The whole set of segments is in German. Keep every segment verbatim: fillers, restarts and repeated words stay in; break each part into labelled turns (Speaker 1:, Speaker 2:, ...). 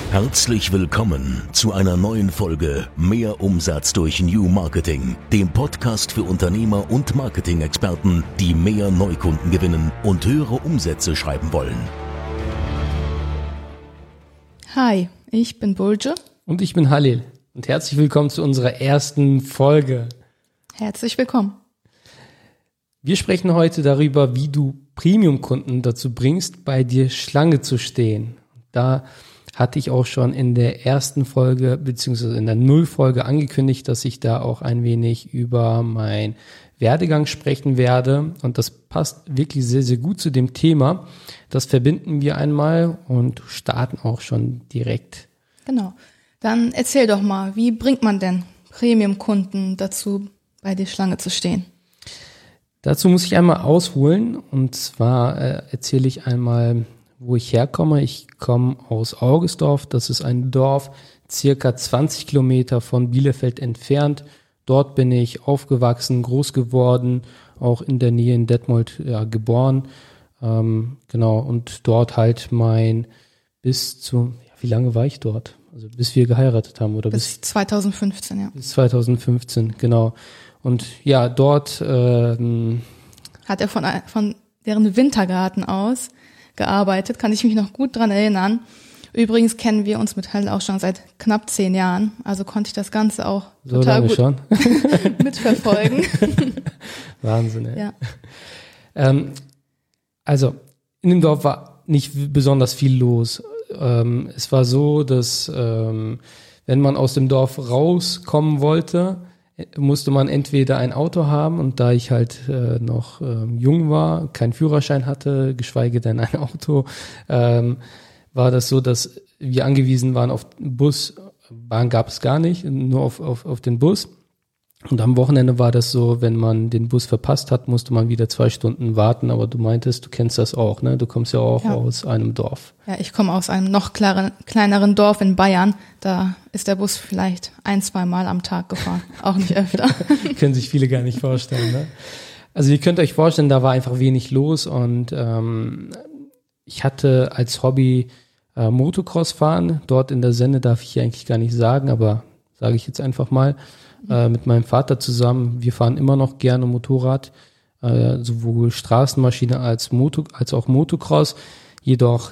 Speaker 1: Herzlich willkommen zu einer neuen Folge Mehr Umsatz durch New Marketing, dem Podcast für Unternehmer und Marketing-Experten, die mehr Neukunden gewinnen und höhere Umsätze schreiben wollen.
Speaker 2: Hi, ich bin Bulge.
Speaker 3: Und ich bin Halil. Und herzlich willkommen zu unserer ersten Folge.
Speaker 2: Herzlich willkommen.
Speaker 3: Wir sprechen heute darüber, wie du Premium-Kunden dazu bringst, bei dir Schlange zu stehen. Da hatte ich auch schon in der ersten Folge beziehungsweise in der Null-Folge angekündigt, dass ich da auch ein wenig über meinen Werdegang sprechen werde. Und das passt wirklich sehr, sehr gut zu dem Thema. Das verbinden wir einmal und starten auch schon direkt.
Speaker 2: Genau. Dann erzähl doch mal, wie bringt man denn Premium-Kunden dazu, bei dir Schlange zu stehen?
Speaker 3: Dazu muss ich einmal ausholen. Und zwar äh, erzähle ich einmal, wo ich herkomme. Ich komme aus Augustdorf. Das ist ein Dorf, circa zwanzig Kilometer von Bielefeld entfernt. Dort bin ich aufgewachsen, groß geworden, auch in der Nähe in Detmold ja, geboren. Ähm, genau, und dort halt mein bis zu, ja, wie lange war ich dort? Also bis wir geheiratet haben, oder?
Speaker 2: Bis, bis zwanzig fünfzehn, ja.
Speaker 3: Bis zwanzig fünfzehn, genau. Und ja, dort ähm,
Speaker 2: hat er von, von deren Wintergarten aus gearbeitet, kann ich mich noch gut dran erinnern. Übrigens kennen wir uns mit Halil auch schon seit knapp zehn Jahren, also konnte ich das Ganze auch
Speaker 3: so
Speaker 2: total
Speaker 3: lange
Speaker 2: gut
Speaker 3: schon.
Speaker 2: mitverfolgen.
Speaker 3: Wahnsinn, ey.
Speaker 2: Ja.
Speaker 3: Ähm, also, in dem Dorf war nicht besonders viel los. Ähm, es war so, dass ähm, wenn man aus dem Dorf rauskommen wollte, musste man entweder ein Auto haben, und da ich halt äh, noch ähm, jung war, keinen Führerschein hatte, geschweige denn ein Auto, ähm, war das so, dass wir angewiesen waren auf den Bus. Bahn gab es gar nicht, nur auf, auf, auf den Bus. Und am Wochenende war das so, wenn man den Bus verpasst hat, musste man wieder zwei Stunden warten. Aber du meintest, du kennst das auch, ne? Du kommst ja auch ja. aus einem Dorf.
Speaker 2: Ja, ich komme aus einem noch klaren, kleineren Dorf in Bayern. Da ist der Bus vielleicht ein, zwei Mal am Tag gefahren, auch nicht öfter.
Speaker 3: Können sich viele gar nicht vorstellen, ne? Also ihr könnt euch vorstellen, da war einfach wenig los, und ähm, ich hatte als Hobby äh, Motocross fahren. Dort in der Sende darf ich hier eigentlich gar nicht sagen, aber sage ich jetzt einfach mal. Äh, mit meinem Vater zusammen. Wir fahren immer noch gerne Motorrad, äh, sowohl Straßenmaschine als Moto, als auch Motocross, jedoch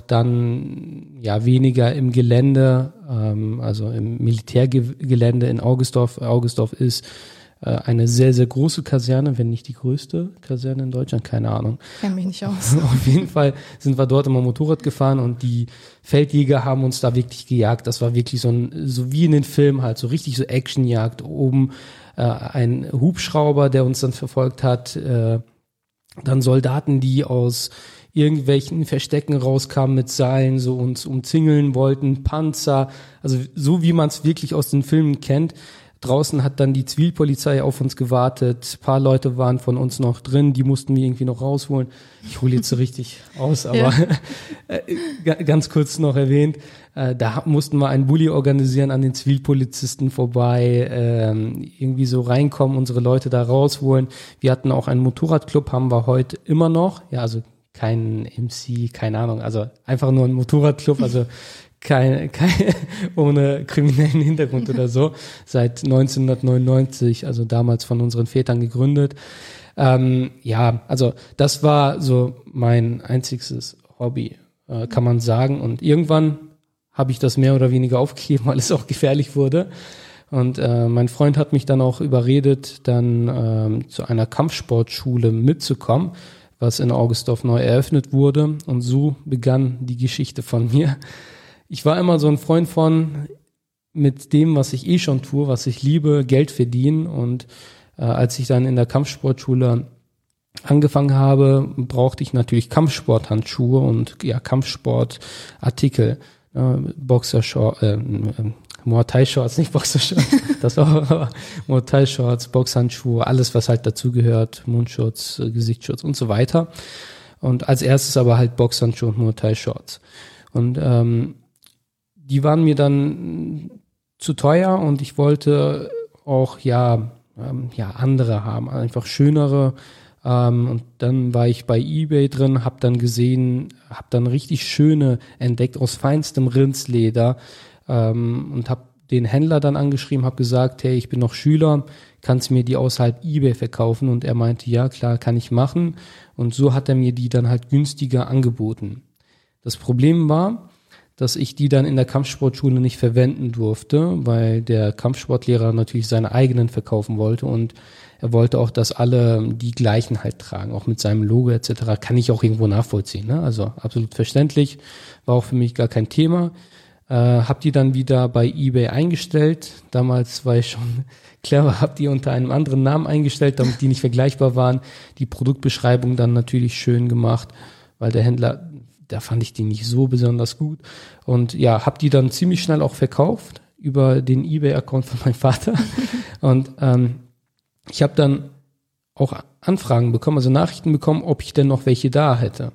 Speaker 3: dann ja weniger im Gelände, ähm, also im Militärgelände in Augustdorf. Augustdorf ist äh, eine sehr, sehr große Kaserne, wenn nicht die größte Kaserne in Deutschland, keine Ahnung.
Speaker 2: Kenn mich nicht aus.
Speaker 3: Auf jeden Fall sind wir dort immer Motorrad gefahren, und die Feldjäger haben uns da wirklich gejagt. Das war wirklich so ein, so wie in den Filmen halt, so richtig so Actionjagd. Oben äh, ein Hubschrauber, der uns dann verfolgt hat, äh, dann Soldaten, die aus irgendwelchen Verstecken rauskamen mit Seilen, so uns umzingeln wollten, Panzer, also so wie man es wirklich aus den Filmen kennt. Draußen hat dann die Zivilpolizei auf uns gewartet. Ein paar Leute waren von uns noch drin, die mussten wir irgendwie noch rausholen. Ich hole jetzt so richtig aus, aber ja. äh, ganz kurz noch erwähnt, äh, da mussten wir einen Bulli organisieren an den Zivilpolizisten vorbei, äh, irgendwie so reinkommen, unsere Leute da rausholen. Wir hatten auch einen Motorradclub, haben wir heute immer noch. Ja, also kein M C, keine Ahnung, also einfach nur ein Motorradclub, also Kein, kein, ohne kriminellen Hintergrund oder so, seit neunzehnhundertneunundneunzig, also damals von unseren Vätern gegründet. Ähm, ja, also das war so mein einziges Hobby, äh, kann man sagen. Und irgendwann habe ich das mehr oder weniger aufgegeben, weil es auch gefährlich wurde. Und äh, mein Freund hat mich dann auch überredet, dann ähm, zu einer Kampfsportschule mitzukommen, was in Augustdorf neu eröffnet wurde. Und so begann die Geschichte von mir. Ich war immer so ein Freund von, mit dem, was ich eh schon tue, was ich liebe, Geld verdienen. Und äh, als ich dann in der Kampfsportschule angefangen habe, brauchte ich natürlich Kampfsporthandschuhe und ja Kampfsportartikel, äh, Boxershorts, äh, äh, Muay Thai Shorts, nicht Boxershorts, das auch Muay Thai Shorts, Boxhandschuhe, alles was halt dazugehört, Mundschutz, äh, Gesichtsschutz und so weiter. Und als erstes aber halt Boxhandschuhe und Muay Thai Shorts. Und ähm, die waren mir dann zu teuer, und ich wollte auch ja ähm, ja andere haben, einfach schönere, Ähm, und dann war ich bei eBay drin, habe dann gesehen, habe dann richtig schöne entdeckt aus feinstem Rindsleder ähm, und habe den Händler dann angeschrieben, habe gesagt, hey, ich bin noch Schüler, kannst du mir die außerhalb eBay verkaufen? Und er meinte, ja klar, kann ich machen. Und so hat er mir die dann halt günstiger angeboten. Das Problem war, dass ich die dann in der Kampfsportschule nicht verwenden durfte, weil der Kampfsportlehrer natürlich seine eigenen verkaufen wollte und er wollte auch, dass alle die gleichen halt tragen, auch mit seinem Logo et cetera. Kann ich auch irgendwo nachvollziehen, ne? Also absolut verständlich, war auch für mich gar kein Thema. Äh, hab die dann wieder bei eBay eingestellt. Damals war ich schon clever, hab die unter einem anderen Namen eingestellt, damit die nicht vergleichbar waren. Die Produktbeschreibung dann natürlich schön gemacht, weil der Händler, da fand ich die nicht so besonders gut. Und ja, hab die dann ziemlich schnell auch verkauft über den eBay-Account von meinem Vater. Und ähm, ich habe dann auch Anfragen bekommen, also Nachrichten bekommen, ob ich denn noch welche da hätte.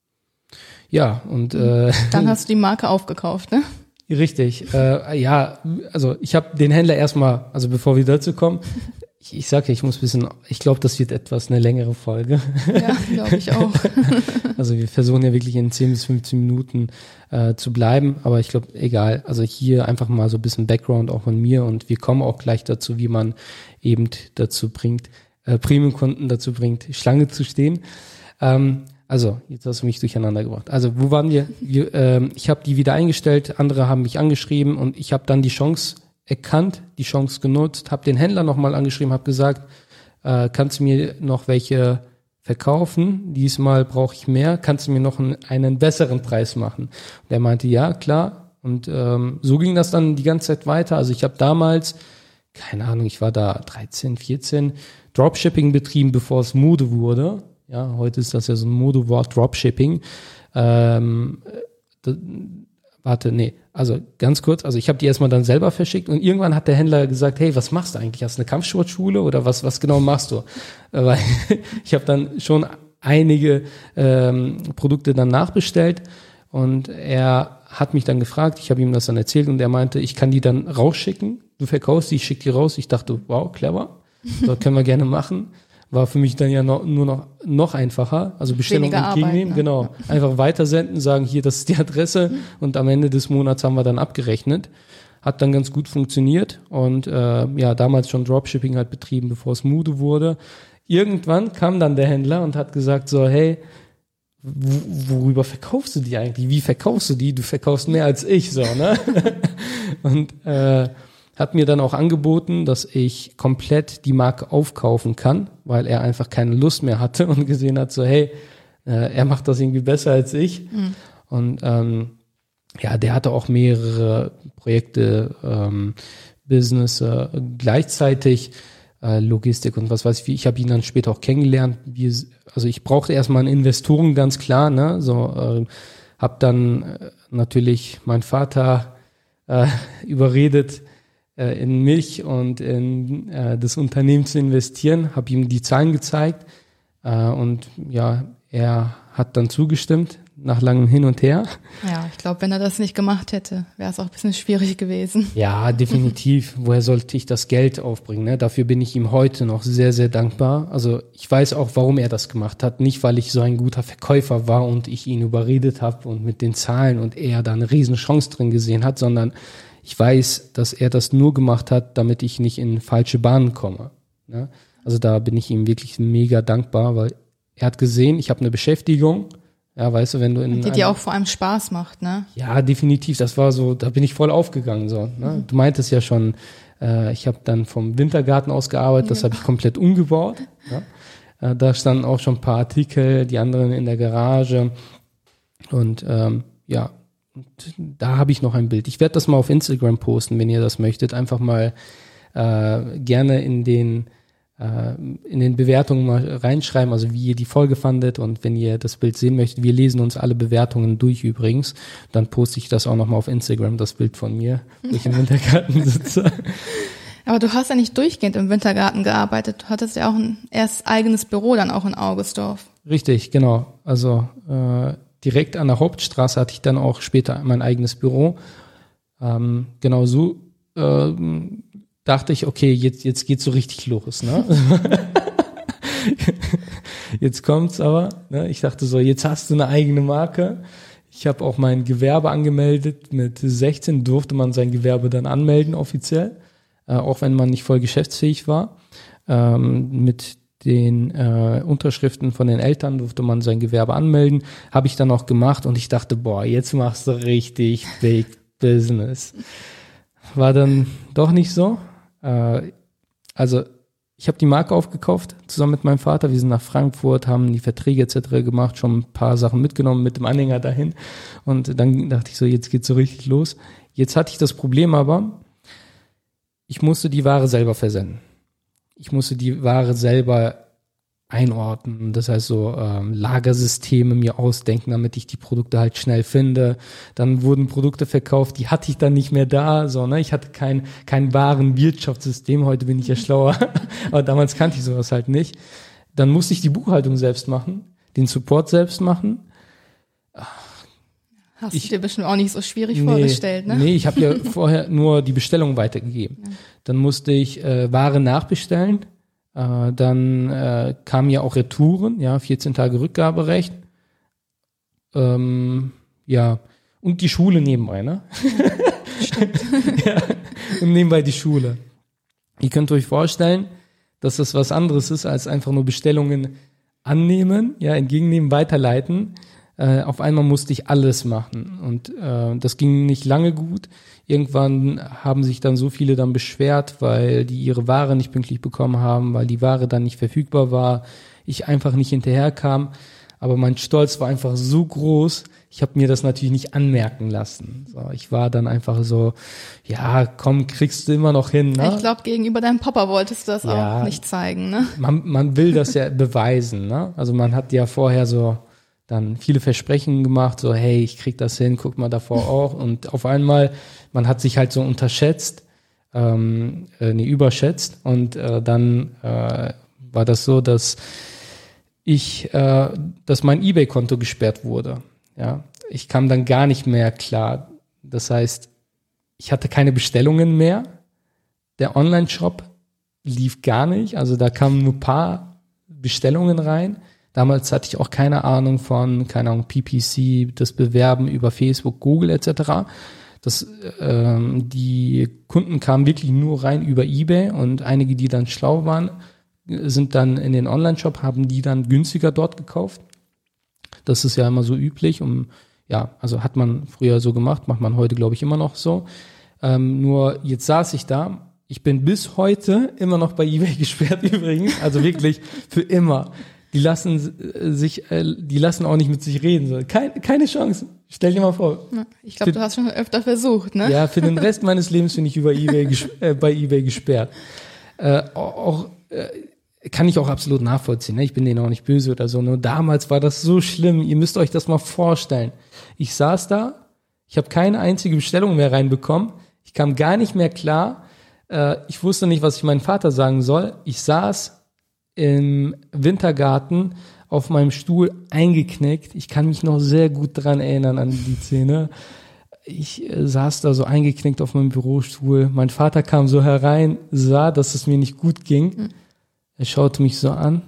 Speaker 3: Ja, und äh,
Speaker 2: dann hast du die Marke aufgekauft, ne?
Speaker 3: Richtig, äh, ja, also ich habe den Händler erstmal, also bevor wir dazu kommen, ich, ich sage, ich muss ein bisschen, ich glaube, das wird etwas eine längere Folge.
Speaker 2: Ja, glaube ich auch.
Speaker 3: Also wir versuchen ja wirklich in zehn bis fünfzehn Minuten äh, zu bleiben, aber ich glaube, egal, also hier einfach mal so ein bisschen Background auch von mir und wir kommen auch gleich dazu, wie man eben dazu bringt, äh, Premium-Kunden dazu bringt, Schlange zu stehen. Ähm, Also, jetzt hast du mich durcheinander gebracht. Also, wo waren wir? wir ähm, ich habe die wieder eingestellt, andere haben mich angeschrieben und ich habe dann die Chance erkannt, die Chance genutzt, habe den Händler nochmal angeschrieben, habe gesagt, äh, kannst du mir noch welche verkaufen? Diesmal brauche ich mehr, kannst du mir noch einen, einen besseren Preis machen? Und er meinte, ja, klar. Und ähm, so ging das dann die ganze Zeit weiter. Also ich habe damals, keine Ahnung, ich war da dreizehn, vierzehn, Dropshipping betrieben, bevor es Mode wurde. Ja, heute ist das ja so ein Modewort, Dropshipping. Ähm, da, warte, nee, also ganz kurz, also ich habe die erstmal dann selber verschickt und irgendwann hat der Händler gesagt, hey, was machst du eigentlich? Hast du eine Kampfsportschule oder was was genau machst du? Weil ich habe dann schon einige ähm, Produkte dann nachbestellt und er hat mich dann gefragt, ich habe ihm das dann erzählt und er meinte, ich kann die dann rausschicken, du verkaufst die, ich schicke die raus. Ich dachte, wow, clever, das können wir gerne machen. War für mich dann ja noch, nur noch noch einfacher, also Bestellung entgegennehmen, ne? Genau, einfach weitersenden, sagen, hier, das ist die Adresse mhm. und am Ende des Monats haben wir dann abgerechnet. Hat dann ganz gut funktioniert und äh, ja, damals schon Dropshipping halt betrieben, bevor es Mode wurde. Irgendwann kam dann der Händler und hat gesagt so, hey, worüber verkaufst du die eigentlich? Wie verkaufst du die? Du verkaufst mehr als ich, so, ne? Und äh, hat mir dann auch angeboten, dass ich komplett die Marke aufkaufen kann, weil er einfach keine Lust mehr hatte und gesehen hat, so hey, äh, er macht das irgendwie besser als ich. Mhm. Und ähm, ja, der hatte auch mehrere Projekte, ähm, Business äh, gleichzeitig, äh, Logistik und was weiß ich. Ich habe ihn dann später auch kennengelernt. Wir, also ich brauchte erstmal einen Investoren, ganz klar, ne? So äh, habe dann äh, natürlich meinen Vater äh, überredet, in mich und in äh, das Unternehmen zu investieren, habe ihm die Zahlen gezeigt äh, und ja, er hat dann zugestimmt nach langem Hin und Her.
Speaker 2: Ja, ich glaube, wenn er das nicht gemacht hätte, wäre es auch ein bisschen schwierig gewesen.
Speaker 3: Ja, definitiv. Woher sollte ich das Geld aufbringen? Ne? Dafür bin ich ihm heute noch sehr, sehr dankbar. Also ich weiß auch, warum er das gemacht hat. Nicht, weil ich so ein guter Verkäufer war und ich ihn überredet habe und mit den Zahlen und er da eine riesen Chance drin gesehen hat, sondern ich weiß, dass er das nur gemacht hat, damit ich nicht in falsche Bahnen komme. Ne? Also da bin ich ihm wirklich mega dankbar, weil er hat gesehen, ich habe eine Beschäftigung. Ja, weißt du, wenn du in
Speaker 2: die dir auch vor allem Spaß macht, ne? Ja,
Speaker 3: definitiv. Das war so, da bin ich voll aufgegangen. So. Ne? Mhm. Du meintest ja schon, äh, ich habe dann vom Wintergarten aus gearbeitet. Das ja. habe ich komplett umgebaut. Ja? Äh, da standen auch schon ein paar Artikel, die anderen in der Garage und ähm, ja. Und da habe ich noch ein Bild. Ich werde das mal auf Instagram posten, wenn ihr das möchtet. Einfach mal äh, gerne in den äh, in den Bewertungen mal reinschreiben, also wie ihr die Folge fandet und wenn ihr das Bild sehen möchtet. Wir lesen uns alle Bewertungen durch übrigens. Dann poste ich das auch nochmal auf Instagram, das Bild von mir, wo ich im Wintergarten sitze.
Speaker 2: Aber du hast ja nicht durchgehend im Wintergarten gearbeitet. Du hattest ja auch ein erst eigenes Büro dann auch in Augustdorf.
Speaker 3: Richtig, genau. Also äh, direkt an der Hauptstraße hatte ich dann auch später mein eigenes Büro. Ähm, genau so äh, dachte ich, okay, jetzt, jetzt geht's so richtig los. Ne? jetzt kommt's aber. Ne? Ich dachte so, jetzt hast du eine eigene Marke. Ich habe auch mein Gewerbe angemeldet. Mit sechzehn durfte man sein Gewerbe dann anmelden offiziell, äh, auch wenn man nicht voll geschäftsfähig war. Ähm, mit den äh, Unterschriften von den Eltern durfte man sein Gewerbe anmelden. Habe ich dann auch gemacht und ich dachte, boah, jetzt machst du richtig Big Business. War dann doch nicht so. Äh, also ich habe die Marke aufgekauft, zusammen mit meinem Vater. Wir sind nach Frankfurt, haben die Verträge et cetera gemacht, schon ein paar Sachen mitgenommen mit dem Anhänger dahin. Und dann dachte ich so, jetzt geht's so richtig los. Jetzt hatte ich das Problem aber, ich musste die Ware selber versenden. Ich musste die Ware selber einordnen, das heißt so ähm, Lagersysteme mir ausdenken, damit ich die Produkte halt schnell finde. Dann wurden Produkte verkauft, die hatte ich dann nicht mehr da, so, ne? Ich hatte kein kein wahren Wirtschaftssystem, heute bin ich ja schlauer, aber damals kannte ich sowas halt nicht. Dann musste ich die Buchhaltung selbst machen, den Support selbst machen.
Speaker 2: Hast
Speaker 3: ich,
Speaker 2: du dir bestimmt auch nicht so schwierig
Speaker 3: nee,
Speaker 2: vorgestellt, ne?
Speaker 3: Nee, ich habe ja vorher nur die Bestellung weitergegeben. Ja. Dann musste ich äh, Ware nachbestellen. Äh, dann äh, kamen ja auch Retouren, ja, vierzehn Tage Rückgaberecht. Ähm, ja, und die Schule nebenbei, ne?
Speaker 2: Stimmt.
Speaker 3: Ja, und nebenbei die Schule. Ihr könnt euch vorstellen, dass das was anderes ist, als einfach nur Bestellungen annehmen, ja, entgegennehmen, weiterleiten. Äh, auf einmal musste ich alles machen und äh, das ging nicht lange gut. Irgendwann haben sich dann so viele dann beschwert, weil die ihre Ware nicht pünktlich bekommen haben, weil die Ware dann nicht verfügbar war, ich einfach nicht hinterherkam. Aber mein Stolz war einfach so groß, ich habe mir das natürlich nicht anmerken lassen. So, ich war dann einfach so, ja, komm, kriegst du immer noch hin. Ne?
Speaker 2: Ich glaube, gegenüber deinem Papa wolltest du das
Speaker 3: ja,
Speaker 2: auch nicht zeigen, ne?
Speaker 3: Man, man will das ja beweisen, ne? Also man hat ja vorher so dann viele Versprechen gemacht, so hey, ich krieg das hin, guck mal davor auch. Und auf einmal, man hat sich halt so unterschätzt, ähm, äh, nee, überschätzt. Und äh, dann äh, war das so, dass ich, äh, dass mein eBay-Konto gesperrt wurde. Ja, ich kam dann gar nicht mehr klar. Das heißt, ich hatte keine Bestellungen mehr. Der Online-Shop lief gar nicht. Also da kamen nur ein paar Bestellungen rein. Damals hatte ich auch keine Ahnung von, keine Ahnung, P P C, das Bewerben über Facebook, Google et cetera. Das, ähm, die Kunden kamen wirklich nur rein über eBay und einige, die dann schlau waren, sind dann in den Online-Shop, haben die dann günstiger dort gekauft. Das ist ja immer so üblich. Um, ja, also hat man früher so gemacht, macht man heute, glaube ich, immer noch so. Ähm, nur jetzt saß ich da. Ich bin bis heute immer noch bei eBay gesperrt übrigens. Also wirklich für immer. Die lassen sich, die lassen auch nicht mit sich reden. So. Keine, keine Chance. Stell dir mal vor.
Speaker 2: Ich glaube, du hast schon öfter versucht, ne?
Speaker 3: Ja, für den Rest meines Lebens bin ich über eBay ges- äh, bei eBay gesperrt. Äh, auch äh, kann ich auch absolut nachvollziehen. Ne? Ich bin denen auch nicht böse oder so. Nur damals war das so schlimm. Ihr müsst euch das mal vorstellen. Ich saß da, ich habe keine einzige Bestellung mehr reinbekommen. Ich kam gar nicht mehr klar. Äh, ich wusste nicht, was ich meinem Vater sagen soll. Ich saß im Wintergarten auf meinem Stuhl eingeknickt. Ich kann mich noch sehr gut dran erinnern an die Szene. Ich äh, saß da so eingeknickt auf meinem Bürostuhl. Mein Vater kam so herein, sah, dass es mir nicht gut ging. Mhm. Er schaute mich so an,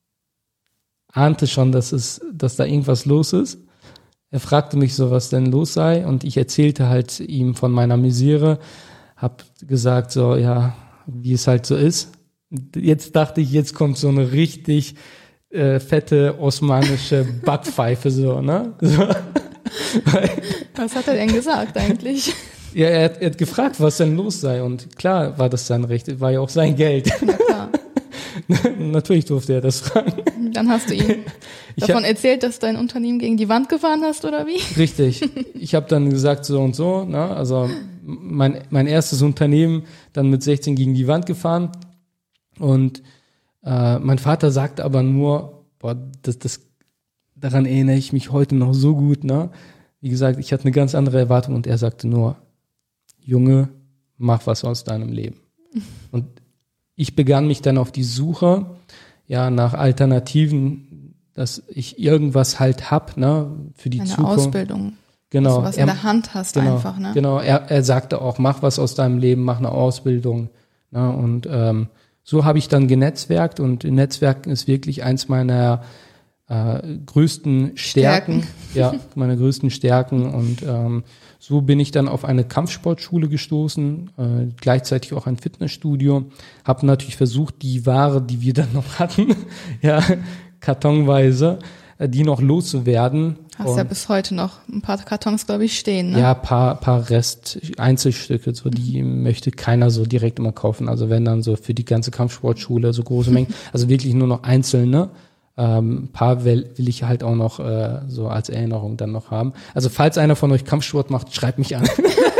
Speaker 3: ahnte schon, dass es, dass da irgendwas los ist. Er fragte mich so, was denn los sei, und ich erzählte halt ihm von meiner Misere, hab gesagt so, ja, wie es halt so ist. Jetzt dachte ich, jetzt kommt so eine richtig äh, fette osmanische Backpfeife, so, ne? So.
Speaker 2: Was hat er denn gesagt eigentlich?
Speaker 3: Ja, er hat, er hat gefragt, was denn los sei, und klar war das sein Recht, war ja auch sein Geld.
Speaker 2: Na klar.
Speaker 3: Natürlich durfte er das fragen.
Speaker 2: Dann hast du ihm davon hab, erzählt, dass dein Unternehmen gegen die Wand gefahren hast, oder wie?
Speaker 3: Richtig. Ich habe dann gesagt, so und so, ne? Also mein, mein erstes Unternehmen dann mit sechzehn gegen die Wand gefahren. Und äh, mein Vater sagte aber nur, boah, das, das, daran erinnere ich mich heute noch so gut, ne? Wie gesagt, ich hatte eine ganz andere Erwartung, und er sagte nur, Junge, mach was aus deinem Leben. Und ich begann mich dann auf die Suche, ja, nach Alternativen, dass ich irgendwas halt hab, ne, für die
Speaker 2: Eine
Speaker 3: Zukunft.
Speaker 2: Ausbildung.
Speaker 3: Genau.
Speaker 2: Dass du was
Speaker 3: er,
Speaker 2: in der Hand hast,
Speaker 3: genau,
Speaker 2: einfach, ne?
Speaker 3: Genau, er, er sagte auch, mach was aus deinem Leben, mach eine Ausbildung, ne, und ähm, so habe ich dann genetzwerkt und Netzwerken ist wirklich eins meiner äh, größten Stärken. Stärken. Ja, meine größten Stärken und ähm, so bin ich dann auf eine Kampfsportschule gestoßen, äh, gleichzeitig auch ein Fitnessstudio. Habe natürlich versucht, die Ware, die wir dann noch hatten, ja, kartonweise, äh, die noch loszuwerden.
Speaker 2: Hast und, ja bis heute noch ein paar Kartons, glaube ich, stehen, ne?
Speaker 3: Ja, paar, paar Rest, Einzelstücke, so die mhm. möchte keiner so direkt immer kaufen. Also wenn dann so für die ganze Kampfsportschule so große Mengen, also wirklich nur noch einzelne. Ähm, ein paar will, will ich halt auch noch äh, so als Erinnerung dann noch haben. Also falls einer von euch Kampfsport macht, schreibt mich an.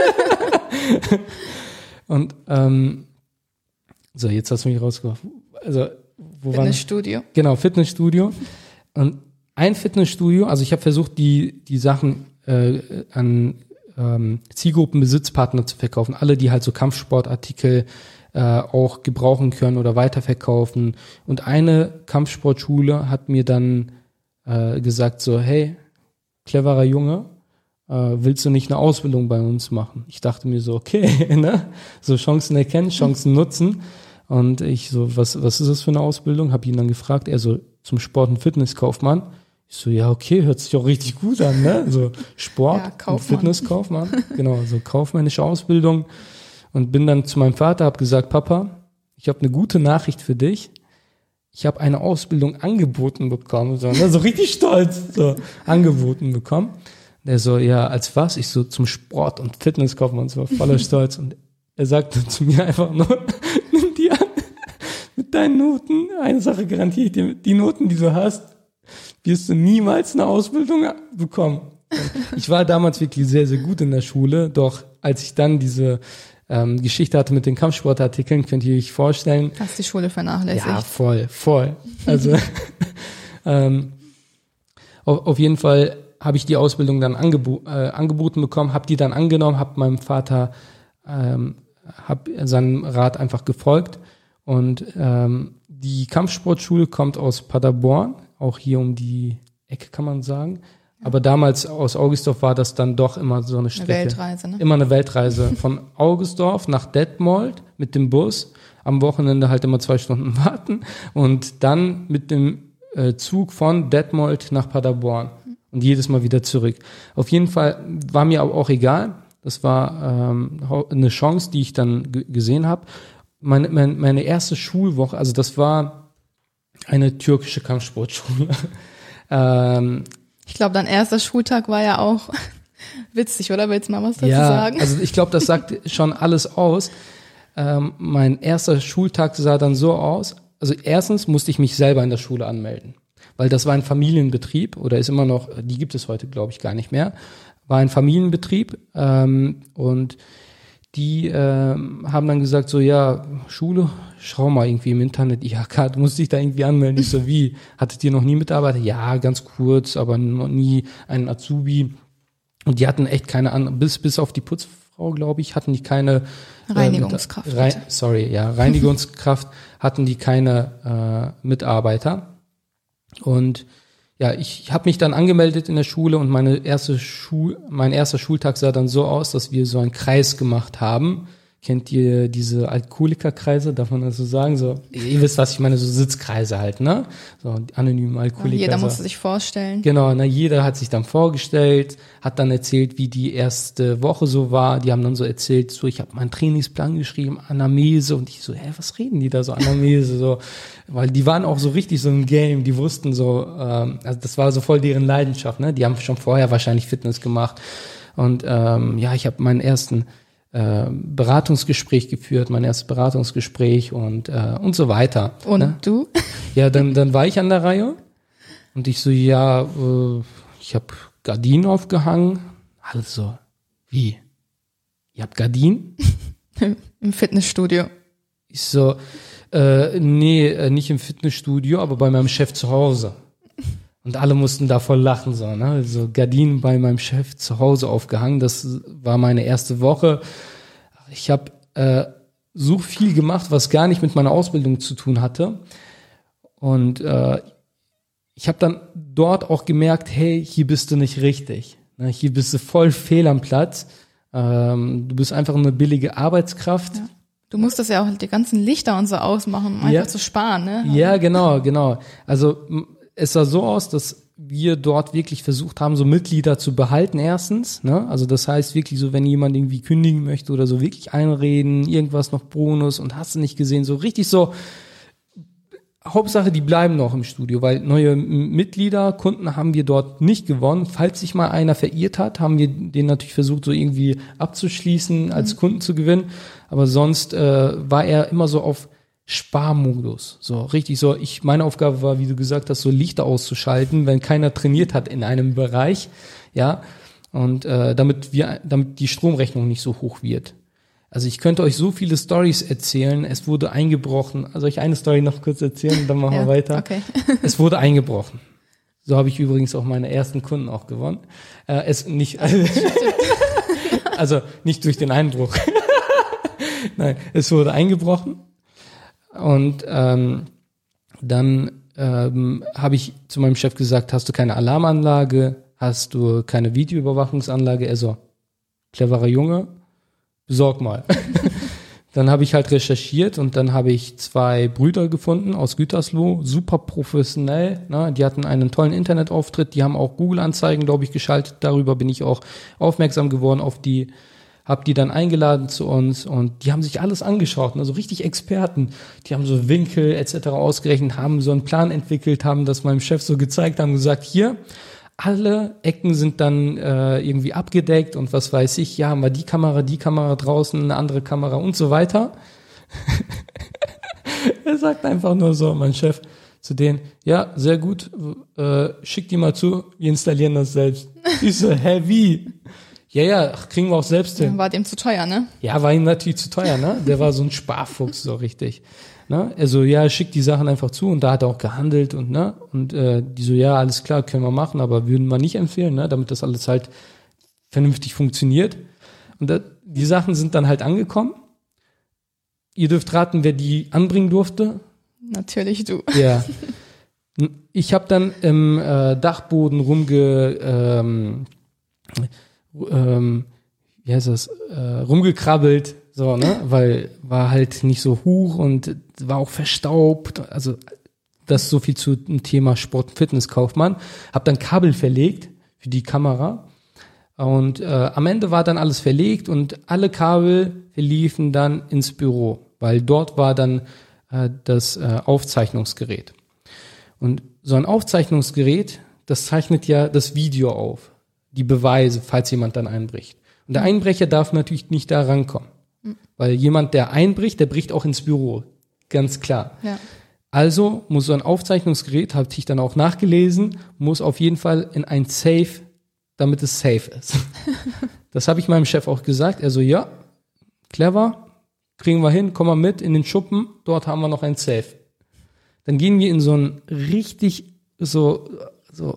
Speaker 3: Und ähm, so, jetzt hast du mich rausgeworfen. Also, wo
Speaker 2: Fitnessstudio.
Speaker 3: War genau, Fitnessstudio. Und ein Fitnessstudio, also ich habe versucht, die die Sachen äh, an ähm, Zielgruppenbesitzpartner zu verkaufen. Alle, die halt so Kampfsportartikel Äh, auch gebrauchen können oder weiterverkaufen. Und eine Kampfsportschule hat mir dann äh, gesagt so, hey, cleverer Junge, äh, willst du nicht eine Ausbildung bei uns machen? Ich dachte mir so, okay, ne? So Chancen erkennen, Chancen nutzen. Und ich so, was was ist das für eine Ausbildung? Habe ihn dann gefragt, er so, zum Sport- und Fitnesskaufmann. Ich so, ja, okay, hört sich auch richtig gut an, ne? So Sport- ja, und Fitnesskaufmann. Genau, so kaufmännische Ausbildung. Und bin dann zu meinem Vater, habe gesagt, Papa, ich habe eine gute Nachricht für dich. Ich habe eine Ausbildung angeboten bekommen. So, ne, so richtig stolz, so angeboten bekommen. Der so, ja, als was? Ich so, zum Sport- und Fitnesskaufmann, so voller Stolz. Und er sagte zu mir einfach nur, nimm die an mit deinen Noten. Eine Sache garantiere ich dir, die Noten, die du hast, wirst du niemals eine Ausbildung bekommen. Und ich war damals wirklich sehr, sehr gut in der Schule, doch als ich dann diese Ähm, Geschichte hatte mit den Kampfsportartikeln, könnt ihr euch vorstellen.
Speaker 2: Hast die Schule vernachlässigt.
Speaker 3: Ja, voll, voll. Also ähm, auf, auf jeden Fall habe ich die Ausbildung dann angebo- äh, angeboten bekommen, habe die dann angenommen, habe meinem Vater ähm, hab seinem Rat einfach gefolgt und ähm, die Kampfsportschule kommt aus Paderborn, auch hier um die Ecke kann man sagen. Aber damals aus Augustdorf war das dann doch immer so eine Strecke.
Speaker 2: Eine Weltreise, ne?
Speaker 3: Immer eine Weltreise. Von Augustdorf nach Detmold mit dem Bus. Am Wochenende halt immer zwei Stunden warten. Und dann mit dem äh, Zug von Detmold nach Paderborn. Und jedes Mal wieder zurück. Auf jeden Fall war mir aber auch egal. Das war ähm, eine Chance, die ich dann g- gesehen habe. Meine, meine, meine erste Schulwoche, also das war eine türkische Kampfsportschule. ähm,
Speaker 2: Ich glaube, dein erster Schultag war ja auch witzig, oder? Willst du mal was dazu
Speaker 3: ja,
Speaker 2: sagen?
Speaker 3: Also ich glaube, das sagt schon alles aus. Ähm, mein erster Schultag sah dann so aus. Also erstens musste ich mich selber in der Schule anmelden, weil das war ein Familienbetrieb oder ist immer noch, die gibt es heute, glaube ich, gar nicht mehr, war ein Familienbetrieb ähm, und die ähm, haben dann gesagt so, ja, Schule, schau mal irgendwie im Internet, I H K, du musst dich da irgendwie anmelden. Ich so, wie? Hattet ihr noch nie Mitarbeiter? Ja, ganz kurz, aber noch nie einen Azubi. Und die hatten echt keine An bis bis auf die Putzfrau, glaube ich, hatten die keine
Speaker 2: Reinigungskraft.
Speaker 3: Äh, Rein, sorry, ja, Reinigungskraft hatten die keine äh, Mitarbeiter. Und ja, ich habe mich dann angemeldet in der Schule und meine erste Schul, mein erster Schultag sah dann so aus, dass wir so einen Kreis gemacht haben. Kennt ihr diese Alkoholikerkreise, darf man das so sagen? So, ihr wisst, was ich meine, so Sitzkreise halt, ne? So anonyme Alkoholiker.
Speaker 2: Jeder
Speaker 3: so.
Speaker 2: musste sich vorstellen.
Speaker 3: Genau, ne, jeder hat sich dann vorgestellt, hat dann erzählt, wie die erste Woche so war. Die haben dann so erzählt, so ich habe meinen Trainingsplan geschrieben, Anamnese, und ich so, hä, was reden die da so, Anamnese, so, weil die waren auch so richtig so im Game, die wussten so, ähm, also das war so voll deren Leidenschaft, ne? Die haben schon vorher wahrscheinlich Fitness gemacht und ähm, ja, ich habe meinen ersten äh, Beratungsgespräch geführt, mein erstes Beratungsgespräch und äh, und so weiter.
Speaker 2: Und
Speaker 3: ne?
Speaker 2: du?
Speaker 3: Ja, dann dann war ich an der Reihe. Und ich so, ja, äh, ich habe Gardinen aufgehangen. Alles so, wie? Ihr habt Gardinen?
Speaker 2: Im Fitnessstudio.
Speaker 3: Ich so, äh, nee, äh, nicht im Fitnessstudio, aber bei meinem Chef zu Hause. Und alle mussten da voll lachen, so, ne? Also Gardinen bei meinem Chef zu Hause aufgehangen. Das war meine erste Woche. Ich habe äh, so viel gemacht, was gar nicht mit meiner Ausbildung zu tun hatte. Und äh, ich habe dann dort auch gemerkt, hey, hier bist du nicht richtig. Hier bist du voll fehl am Platz. Ähm, du bist einfach eine billige Arbeitskraft.
Speaker 2: Ja. Du musst das ja auch die ganzen Lichter und so ausmachen, um
Speaker 3: Ja.
Speaker 2: einfach zu sparen, ne?
Speaker 3: Ja, genau, genau. Also m- es sah so aus, dass wir dort wirklich versucht haben, so Mitglieder zu behalten erstens. Ne? Also das heißt wirklich so, wenn jemand irgendwie kündigen möchte oder so, wirklich einreden, irgendwas noch Bonus und hast du nicht gesehen, so richtig so, Hauptsache, die bleiben noch im Studio, weil neue M- Mitglieder, Kunden haben wir dort nicht gewonnen. Falls sich mal einer verirrt hat, haben wir den natürlich versucht, so irgendwie abzuschließen, als Kunden zu gewinnen. Aber sonst äh, war er immer so auf Sparmodus. So richtig so, ich, meine Aufgabe war, wie du gesagt hast, so Lichter auszuschalten, wenn keiner trainiert hat in einem Bereich, ja. Und äh, damit wir, damit die Stromrechnung nicht so hoch wird. Also ich könnte euch so viele Stories erzählen. Es wurde eingebrochen. Also ich eine Story noch kurz erzählen und dann machen
Speaker 2: Ja,
Speaker 3: wir weiter.
Speaker 2: okay.
Speaker 3: Es wurde eingebrochen. So habe ich übrigens auch meine ersten Kunden auch gewonnen. Äh, es nicht, also nicht durch den Einbruch. Nein, es wurde eingebrochen und ähm, dann ähm, habe ich zu meinem Chef gesagt, hast du keine Alarmanlage, hast du keine Videoüberwachungsanlage? Er so, cleverer Junge, besorg mal. Dann habe ich halt recherchiert und dann habe ich zwei Brüder gefunden aus Gütersloh, super professionell, ne? Die hatten einen tollen Internetauftritt, die haben auch Google-Anzeigen, glaube ich, geschaltet, darüber bin ich auch aufmerksam geworden auf die, habe die dann eingeladen zu uns und die haben sich alles angeschaut, also richtig Experten, die haben so Winkel et cetera ausgerechnet, haben so einen Plan entwickelt, haben das meinem Chef so gezeigt, haben gesagt, hier, alle Ecken sind dann äh, irgendwie abgedeckt und was weiß ich, ja, haben wir die Kamera, die Kamera draußen, eine andere Kamera und so weiter. Er sagt einfach nur so, mein Chef, zu denen, ja, sehr gut, äh, schick die mal zu, wir installieren das selbst. Ich so, hä, wie? Ja, ja, kriegen wir auch selbst hin.
Speaker 2: War dem zu teuer, ne?
Speaker 3: Ja, war ihm natürlich zu teuer, ne? Der war so ein Sparfuchs, so richtig. Ne? Also, ja, schickt die Sachen einfach zu und da hat er auch gehandelt und, ne? Und äh, die so, ja, alles klar, können wir machen, aber würden wir nicht empfehlen, ne? Damit das alles halt vernünftig funktioniert. Und da, die Sachen sind dann halt angekommen. Ihr dürft raten, wer die anbringen durfte.
Speaker 2: Natürlich du.
Speaker 3: Ja. Ich habe dann im äh, Dachboden rumge ähm, ähm, wie heißt das, äh, rumgekrabbelt, so, ne, weil war halt nicht so hoch und war auch verstaubt, also das so viel zu dem Thema Sport- und Fitnesskaufmann. Hab dann Kabel verlegt für die Kamera und äh, am Ende war dann alles verlegt und alle Kabel verliefen dann ins Büro, weil dort war dann äh, das äh, Aufzeichnungsgerät. Und so ein Aufzeichnungsgerät, das zeichnet ja das Video auf, die Beweise, falls jemand dann einbricht. Und der Einbrecher darf natürlich nicht da rankommen. Mhm. Weil jemand, der einbricht, der bricht auch ins Büro. Ganz klar.
Speaker 2: Ja.
Speaker 3: Also muss so ein Aufzeichnungsgerät, habe ich dann auch nachgelesen, muss auf jeden Fall in ein Safe, damit es safe ist. Das habe ich meinem Chef auch gesagt. Er so, ja, clever, kriegen wir hin, komm mal mit in den Schuppen, dort haben wir noch ein Safe. Dann gehen wir in so einen richtig so, so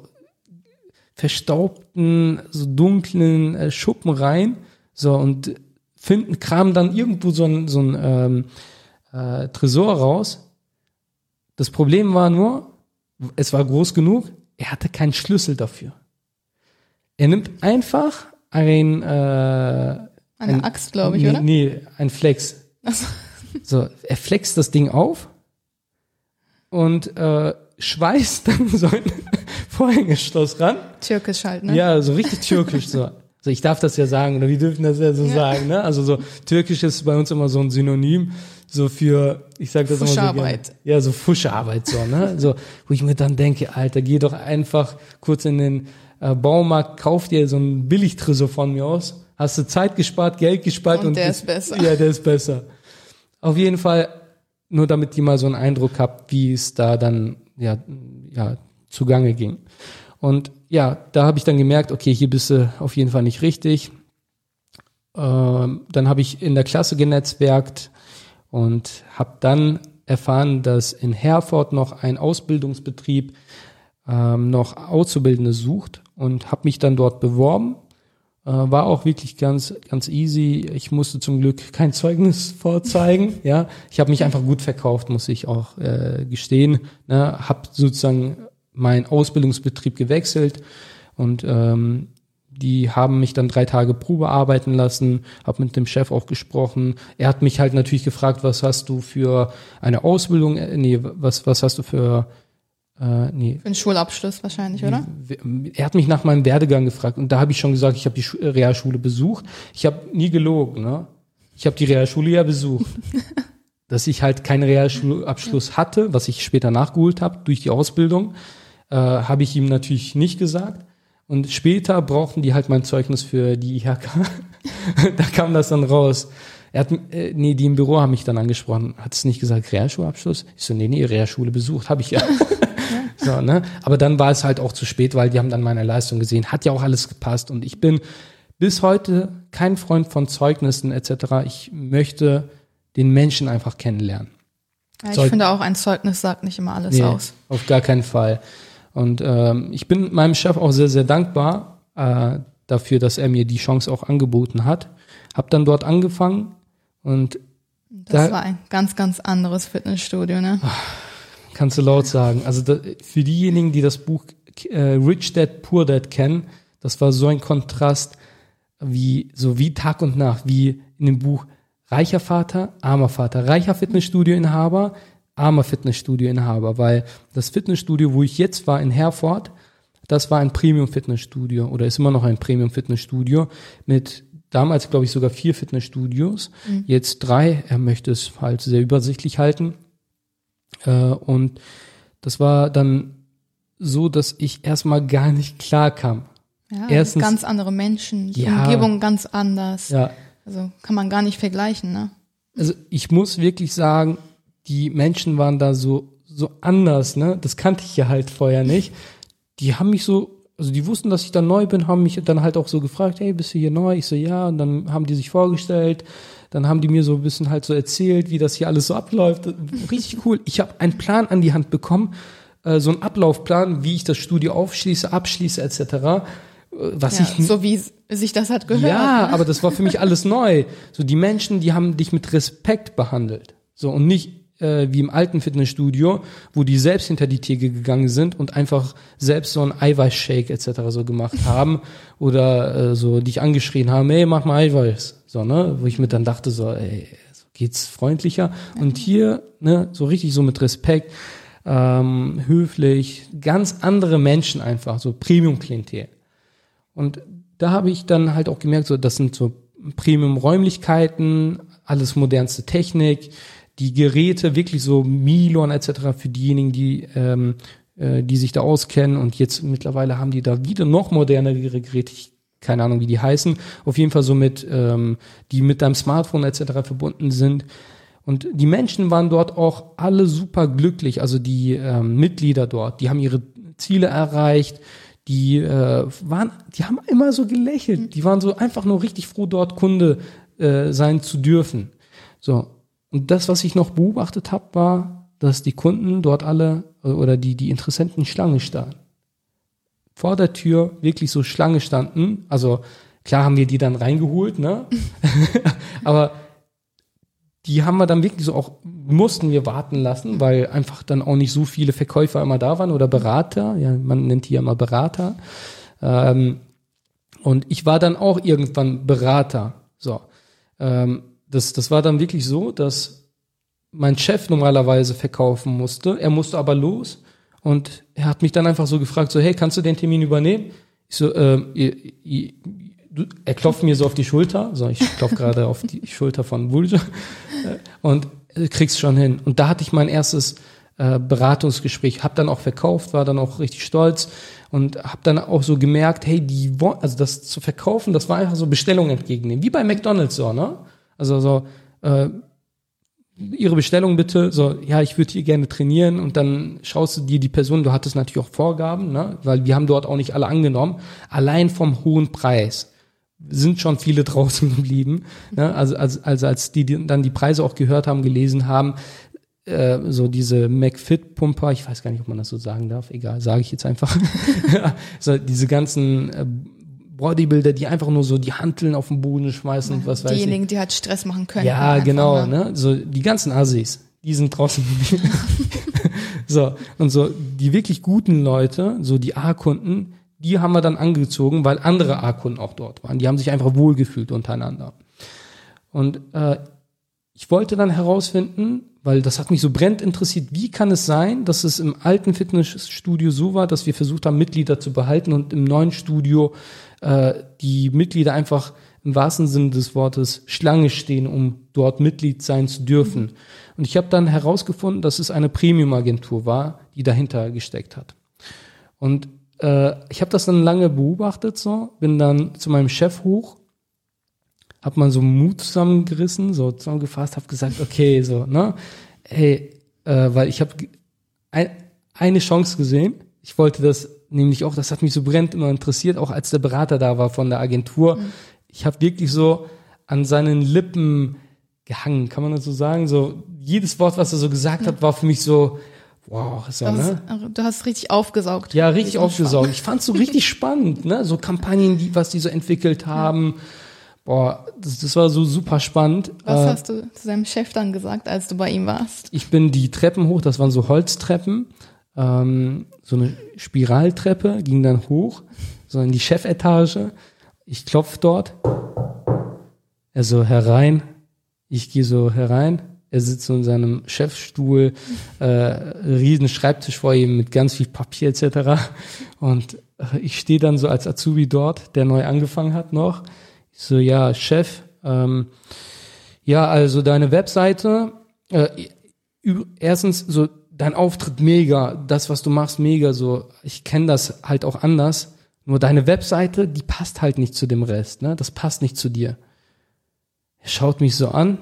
Speaker 3: verstaubten, so dunklen äh, Schuppen rein, so, und finden, kramen dann irgendwo so ein, so ein ähm, äh, Tresor raus. Das Problem war nur, es war groß genug, er hatte keinen Schlüssel dafür. Er nimmt einfach ein äh,
Speaker 2: Eine
Speaker 3: ein,
Speaker 2: Axt, glaube ich,
Speaker 3: nee,
Speaker 2: oder?
Speaker 3: Nee, ein Flex.
Speaker 2: Also,
Speaker 3: So, er flext das Ding auf und äh, schweißt dann so ein Vorhängeschloss ran.
Speaker 2: türkisch halt, ne?
Speaker 3: Ja, so richtig türkisch so. Also ich darf das ja sagen, oder wir dürfen das ja so
Speaker 2: Ja.
Speaker 3: sagen, ne? Also so türkisch ist bei uns immer so ein Synonym so für, ich sag das immer so gerne.
Speaker 2: Fuscharbeit.
Speaker 3: Ja, so Fuscharbeit so, ne? So, wo ich mir dann denke, Alter, geh doch einfach kurz in den äh, Baumarkt, kauf dir so einen Billigtresor von mir aus. Hast du Zeit gespart, Geld gespart und,
Speaker 2: Und der
Speaker 3: bist-
Speaker 2: ist besser.
Speaker 3: Ja, der ist besser. Auf jeden Fall, nur damit ihr mal so einen Eindruck habt, wie es da dann ja, ja zugange ging. Und ja, da habe ich dann gemerkt, okay, hier bist du auf jeden Fall nicht richtig. Ähm, dann habe ich in der Klasse genetzwerkt und habe dann erfahren, dass in Herford noch ein Ausbildungsbetrieb ähm, noch Auszubildende sucht und habe mich dann dort beworben. Äh, war auch wirklich ganz ganz easy. Ich musste zum Glück kein Zeugnis vorzeigen. Ja, ich habe mich einfach gut verkauft, muss ich auch äh, gestehen. Ne? Habe sozusagen meinen Ausbildungsbetrieb gewechselt und ähm, die haben mich dann drei Tage Probe arbeiten lassen, habe mit dem Chef auch gesprochen. Er hat mich halt natürlich gefragt, was hast du für eine Ausbildung, nee, was, was hast du für, äh, nee.
Speaker 2: Für einen Schulabschluss wahrscheinlich, oder?
Speaker 3: Er hat mich nach meinem Werdegang gefragt und da habe ich schon gesagt, ich habe die Realschule besucht. Ich habe nie gelogen, ne? Ich habe die Realschule ja besucht. Dass ich halt keinen Realschulabschluss hatte, was ich später nachgeholt habe durch die Ausbildung, äh, habe ich ihm natürlich nicht gesagt. Und später brauchten die halt mein Zeugnis für die I H K. Da kam das dann raus. Er hat, äh, nee, die im Büro haben mich dann angesprochen. Hat es nicht gesagt, Realschulabschluss? Ich so, nee, nee, Realschule besucht, habe ich ja. So, ne? Aber dann war es halt auch zu spät, weil die haben dann meine Leistung gesehen. Hat ja auch alles gepasst. Und ich bin bis heute kein Freund von Zeugnissen et cetera. Ich möchte den Menschen einfach kennenlernen.
Speaker 2: Ja, ich
Speaker 3: Zeug-
Speaker 2: finde auch, ein Zeugnis sagt nicht immer alles
Speaker 3: nee,
Speaker 2: aus.
Speaker 3: Auf gar keinen Fall. Und ähm, ich bin meinem Chef auch sehr, sehr dankbar äh, dafür, dass er mir die Chance auch angeboten hat. Hab dann dort angefangen und
Speaker 2: Das
Speaker 3: da,
Speaker 2: war ein ganz, ganz anderes Fitnessstudio, ne?
Speaker 3: kannst du laut sagen. Also da, für diejenigen, die das Buch äh, Rich Dad, Poor Dad kennen, das war so ein Kontrast wie so wie Tag und Nacht, wie in dem Buch reicher Vater, armer Vater, reicher Fitnessstudio-Inhaber, armer Fitnessstudio-Inhaber, weil das Fitnessstudio, wo ich jetzt war in Herford, das war ein Premium-Fitnessstudio oder ist immer noch ein Premium-Fitnessstudio mit damals, glaube ich, sogar vier Fitnessstudios, mhm. jetzt drei. Er möchte es halt sehr übersichtlich halten. Äh, und das war dann so, dass ich erstmal gar nicht klar kam.
Speaker 2: Ja,
Speaker 3: Erstens,
Speaker 2: ganz andere Menschen, die
Speaker 3: ja,
Speaker 2: Umgebung ganz anders.
Speaker 3: Ja.
Speaker 2: Also kann man gar nicht vergleichen, ne?
Speaker 3: Also ich muss wirklich sagen, die Menschen waren da so so anders, ne? Das kannte ich ja halt vorher nicht. Die haben mich so, also die wussten, dass ich da neu bin, haben mich dann halt auch so gefragt, hey, bist du hier neu? Ich so, ja. Und dann haben die sich vorgestellt. Dann haben die mir so ein bisschen halt so erzählt, wie das hier alles so abläuft. Richtig cool. Ich habe einen Plan an die Hand bekommen, äh, so einen Ablaufplan, wie ich das Studio aufschließe, abschließe et cetera. Was
Speaker 2: ja,
Speaker 3: ich
Speaker 2: so wie sich das hat gehört.
Speaker 3: Ja,
Speaker 2: ne?
Speaker 3: aber das war für mich alles neu. So die Menschen, die haben dich mit Respekt behandelt. So und nicht äh, wie im alten Fitnessstudio, wo die selbst hinter die Theke gegangen sind und einfach selbst so einen Eiweißshake et cetera so gemacht haben oder äh, so dich angeschrien haben, ey, mach mal Eiweiß. So, ne, wo ich mir dann dachte so, ey, so geht's freundlicher. Und hier, ne, so richtig so mit Respekt, ähm, höflich, ganz andere Menschen einfach, so Premium-Klientel. Und da habe ich dann halt auch gemerkt, so das sind so Premium-Räumlichkeiten, alles modernste Technik, die Geräte, wirklich so Milon et cetera für diejenigen, die ähm, äh, die sich da auskennen. Und jetzt mittlerweile haben die da wieder noch modernere Geräte, ich, keine Ahnung, wie die heißen, auf jeden Fall so mit, ähm, die mit deinem Smartphone et cetera verbunden sind. Und die Menschen waren dort auch alle super glücklich, also die ähm, Mitglieder dort, die haben ihre Ziele erreicht. Die äh, waren, die haben immer so gelächelt. Die waren so einfach nur richtig froh, dort Kunde äh, sein zu dürfen. So. Und das, was ich noch beobachtet habe, war, dass die Kunden dort alle oder die die Interessenten Schlange standen. Vor der Tür wirklich so Schlange standen. Also klar haben wir die dann reingeholt, ne? Aber die haben wir dann wirklich so auch, mussten wir warten lassen, weil einfach dann auch nicht so viele Verkäufer immer da waren oder Berater, ja, man nennt die ja immer Berater. Ähm, und ich war dann auch irgendwann Berater. So, ähm, das, das war dann wirklich so, dass mein Chef normalerweise verkaufen musste, er musste aber los und er hat mich dann einfach so gefragt, so, hey, kannst du den Termin übernehmen? Ich so, ähm, ihr, ihr, er klopft mir so auf die Schulter, so ich klopfe gerade auf die Schulter von Bulge und kriegst schon hin. Und da hatte ich mein erstes äh, Beratungsgespräch, habe dann auch verkauft, war dann auch richtig stolz und habe dann auch so gemerkt, hey, die wollen, also das zu verkaufen, das war einfach so Bestellungen entgegennehmen, wie bei McDonald's so, ne? Also so äh, Ihre Bestellung bitte, so, ja, ich würde hier gerne trainieren und dann schaust du dir die Person, du hattest natürlich auch Vorgaben, ne, weil wir haben dort auch nicht alle angenommen, allein vom hohen Preis sind schon viele draußen geblieben, ne, also, also, also als die, die dann die Preise auch gehört haben, gelesen haben, äh, so diese McFit-Pumper, ich weiß gar nicht, ob man das so sagen darf, egal, sage ich jetzt einfach, so diese ganzen äh, Bodybuilder, die einfach nur so die Hanteln auf den Boden schmeißen und was weiß ich.
Speaker 2: Diejenigen, die halt Stress machen können.
Speaker 3: Ja, genau, ne? So die ganzen Assis, die sind draußen. So, und so die wirklich guten Leute, so die A-Kunden, die haben wir dann angezogen, weil andere A-Kunden auch dort waren. Die haben sich einfach wohlgefühlt untereinander. Und äh, ich wollte dann herausfinden, weil das hat mich so brennend interessiert, wie kann es sein, dass es im alten Fitnessstudio so war, dass wir versucht haben, Mitglieder zu behalten und im neuen Studio äh, die Mitglieder einfach im wahrsten Sinne des Wortes Schlange stehen, um dort Mitglied sein zu dürfen. Mhm. Und ich habe dann herausgefunden, dass es eine Premium-Agentur war, die dahinter gesteckt hat. Und äh, ich habe das dann lange beobachtet, so, bin dann zu meinem Chef hoch, habe mal so Mut zusammengerissen, so zusammengefasst, habe gesagt, okay, so, ne, hey, äh, weil ich habe ein, eine Chance gesehen. Ich wollte das nämlich auch, das hat mich so brennend immer interessiert, auch als der Berater da war von der Agentur. Mhm. Ich habe wirklich so an seinen Lippen gehangen, kann man das so sagen? So jedes Wort, was er so gesagt ja. hat, war für mich so, wow, so,
Speaker 2: das,
Speaker 3: ne?
Speaker 2: Du hast richtig aufgesaugt.
Speaker 3: Ja, richtig aufgesaugt. Ich fand's so richtig spannend, ne? So Kampagnen, die, was die so entwickelt haben. Ja. Boah, das, das war so super spannend.
Speaker 2: Was
Speaker 3: äh,
Speaker 2: hast du zu deinem Chef dann gesagt, als du bei ihm warst?
Speaker 3: Ich bin die Treppen hoch, das waren so Holztreppen, ähm, so eine Spiraltreppe, ging dann hoch, so in die Chefetage. Ich klopfe dort, er so herein, ich gehe so herein, er sitzt so in seinem Chefstuhl, äh, riesen Schreibtisch vor ihm mit ganz viel Papier et cetera. Und äh, ich stehe dann so als Azubi dort, der neu angefangen hat noch. Ich so, ja, Chef, ähm, ja, also deine Webseite, äh, erstens so dein Auftritt mega, das, was du machst, mega, so, ich kenne das halt auch anders. Nur deine Webseite, die passt halt nicht zu dem Rest, ne? Das passt nicht zu dir. Er schaut mich so an.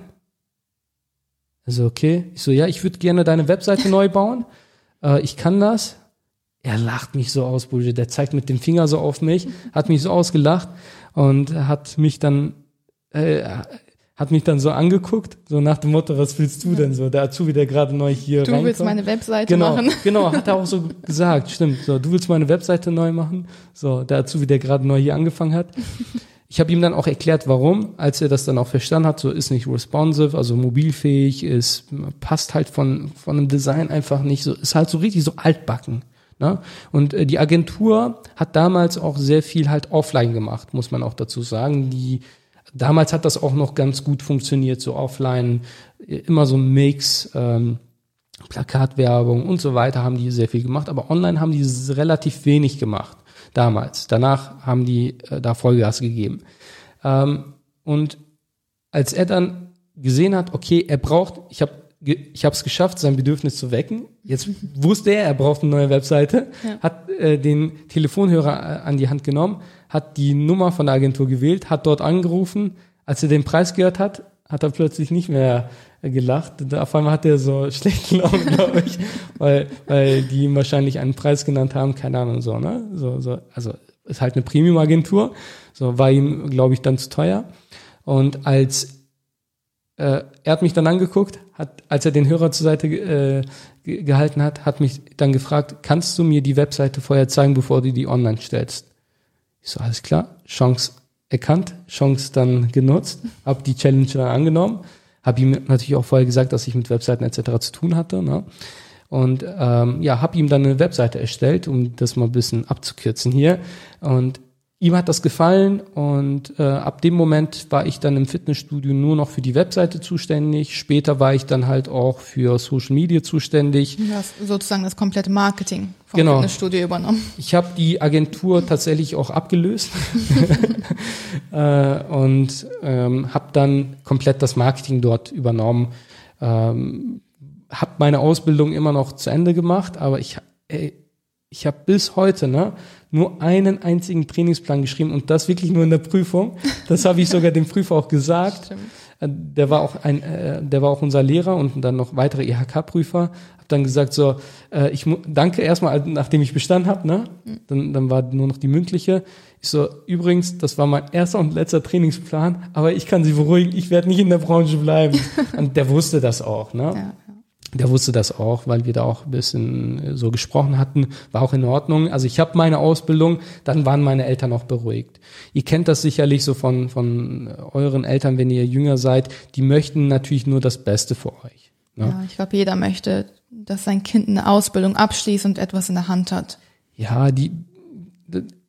Speaker 3: Also okay. Ich so, ja, ich würde gerne deine Webseite neu bauen. Äh, ich kann das. Er lacht mich so aus, Bullshit. Der zeigt mit dem Finger so auf mich, hat mich so ausgelacht und hat mich dann, äh, hat mich dann so angeguckt, so nach dem Motto, was willst du ja. denn so? Der Azubi, der gerade neu hier
Speaker 2: Du
Speaker 3: reinkommt.
Speaker 2: willst meine Webseite
Speaker 3: genau,
Speaker 2: machen.
Speaker 3: Genau, hat er auch so gesagt, stimmt. So, du willst meine Webseite neu machen? So, der Azubi, der gerade neu hier angefangen hat. Ich habe ihm dann auch erklärt, warum, als er das dann auch verstanden hat, so ist nicht responsive, also mobilfähig, ist, passt halt von, von dem Design einfach nicht, so, ist halt so richtig so altbacken. Ne? Und äh, die Agentur hat damals auch sehr viel halt offline gemacht, muss man auch dazu sagen. Die Damals hat das auch noch ganz gut funktioniert, so offline, immer so ein Mix, ähm, Plakatwerbung und so weiter haben die sehr viel gemacht, aber online haben die relativ wenig gemacht, damals. Danach haben die äh, da Vollgas gegeben. Ähm, und als er dann gesehen hat, okay, er braucht, ich habe ich habe es geschafft, sein Bedürfnis zu wecken. Jetzt wusste er, er braucht eine neue Webseite, ja. hat äh, den Telefonhörer äh, an die Hand genommen, hat die Nummer von der Agentur gewählt, hat dort angerufen. Als er den Preis gehört hat, hat er plötzlich nicht mehr äh, gelacht. Auf einmal hat er so schlechte Laune, glaube ich, weil weil die ihm wahrscheinlich einen Preis genannt haben, keine Ahnung, so, ne? So, so, also ist halt eine Premium-Agentur, so war ihm, glaube ich, dann zu teuer. Und als Äh, er hat mich dann angeguckt, hat, als er den Hörer zur Seite äh, ge- gehalten hat, hat mich dann gefragt, kannst du mir die Webseite vorher zeigen, bevor du die online stellst? Ich so, alles klar, Chance erkannt, Chance dann genutzt, habe die Challenge dann angenommen, habe ihm natürlich auch vorher gesagt, dass ich mit Webseiten et cetera zu tun hatte, ne? Und ähm, ja, habe ihm dann eine Webseite erstellt, um das mal ein bisschen abzukürzen hier. Und ihm hat das gefallen und äh, ab dem Moment war ich dann im Fitnessstudio nur noch für die Webseite zuständig. Später war ich dann halt auch für Social Media zuständig.
Speaker 2: Du hast sozusagen das komplette Marketing vom
Speaker 3: genau.
Speaker 2: Fitnessstudio übernommen.
Speaker 3: Ich habe die Agentur tatsächlich auch abgelöst äh, und ähm, habe dann komplett das Marketing dort übernommen. Ähm, habe meine Ausbildung immer noch zu Ende gemacht, aber ich ey, ich habe bis heute ne nur einen einzigen Trainingsplan geschrieben und das wirklich nur in der Prüfung. Das habe ich sogar dem Prüfer auch gesagt. Stimmt. Der war auch ein, äh, der war auch unser Lehrer und dann noch weitere I H K-Prüfer. Habe dann gesagt so, äh, ich mu- danke erstmal, nachdem ich bestanden habe. Ne, mhm. dann, dann war nur noch die mündliche. Ich so, übrigens, das war mein erster und letzter Trainingsplan, aber ich kann Sie beruhigen, ich werde nicht in der Branche bleiben. Und der wusste das auch. Ne. Ja. Der wusste das auch, weil wir da auch ein bisschen so gesprochen hatten, war auch in Ordnung. Also ich habe meine Ausbildung, dann waren meine Eltern auch beruhigt. Ihr kennt das sicherlich so von von euren Eltern, wenn ihr jünger seid, die möchten natürlich nur das Beste für euch. Ne?
Speaker 2: Ja, ich glaube, jeder möchte, dass sein Kind eine Ausbildung abschließt und etwas in der Hand hat.
Speaker 3: Ja, die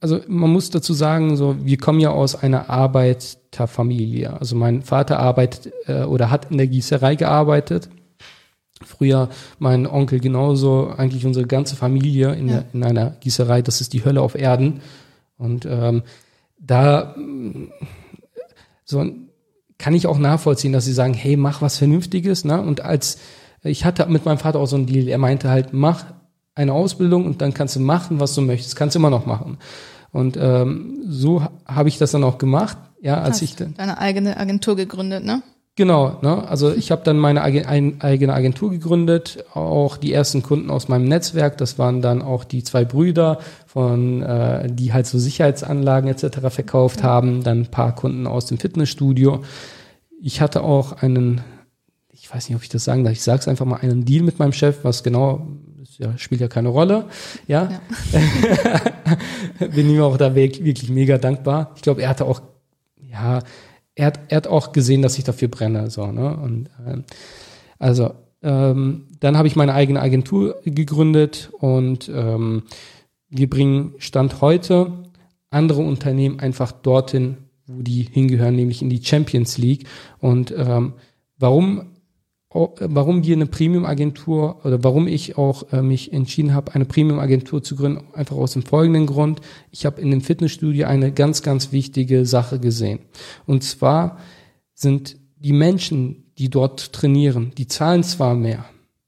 Speaker 3: also man muss dazu sagen, so wir kommen ja aus einer Arbeiterfamilie. Also mein Vater arbeitet äh, oder hat in der Gießerei gearbeitet. Früher mein Onkel genauso, eigentlich unsere ganze Familie in, ja. der, in einer Gießerei. Das ist die Hölle auf Erden. Und ähm, da so kann ich auch nachvollziehen, dass sie sagen, hey, mach was Vernünftiges. Ne? Und als ich hatte mit meinem Vater auch so einen Deal, er meinte halt, mach eine Ausbildung und dann kannst du machen, was du möchtest. Kannst du immer noch machen. Und ähm, so habe ich das dann auch gemacht. Ja, als
Speaker 2: Hast
Speaker 3: ich dann
Speaker 2: deine eigene Agentur gegründet, ne?
Speaker 3: Genau, ne? Also ich habe dann meine Ag- ein, eigene Agentur gegründet, auch die ersten Kunden aus meinem Netzwerk, das waren dann auch die zwei Brüder, von äh, die halt so Sicherheitsanlagen et cetera verkauft ja. haben, dann ein paar Kunden aus dem Fitnessstudio. Ich hatte auch einen, ich weiß nicht, ob ich das sagen darf, ich sag's einfach mal, einen Deal mit meinem Chef, was genau, das ja, spielt ja keine Rolle, ja. ja. Bin ihm auch da wirklich mega dankbar. Ich glaube, er hatte auch, ja, Er hat, er hat auch gesehen, dass ich dafür brenne, so, ne? Und ähm, also ähm, dann habe ich meine eigene Agentur gegründet und ähm, wir bringen Stand heute andere Unternehmen einfach dorthin, wo die hingehören, nämlich in die Champions League. Und ähm, warum warum wir eine Premium-Agentur oder warum ich auch äh, mich entschieden habe, eine Premium-Agentur zu gründen, einfach aus dem folgenden Grund. Ich habe in dem Fitnessstudio eine ganz, ganz wichtige Sache gesehen. Und zwar sind die Menschen, die dort trainieren, die zahlen zwar mehr.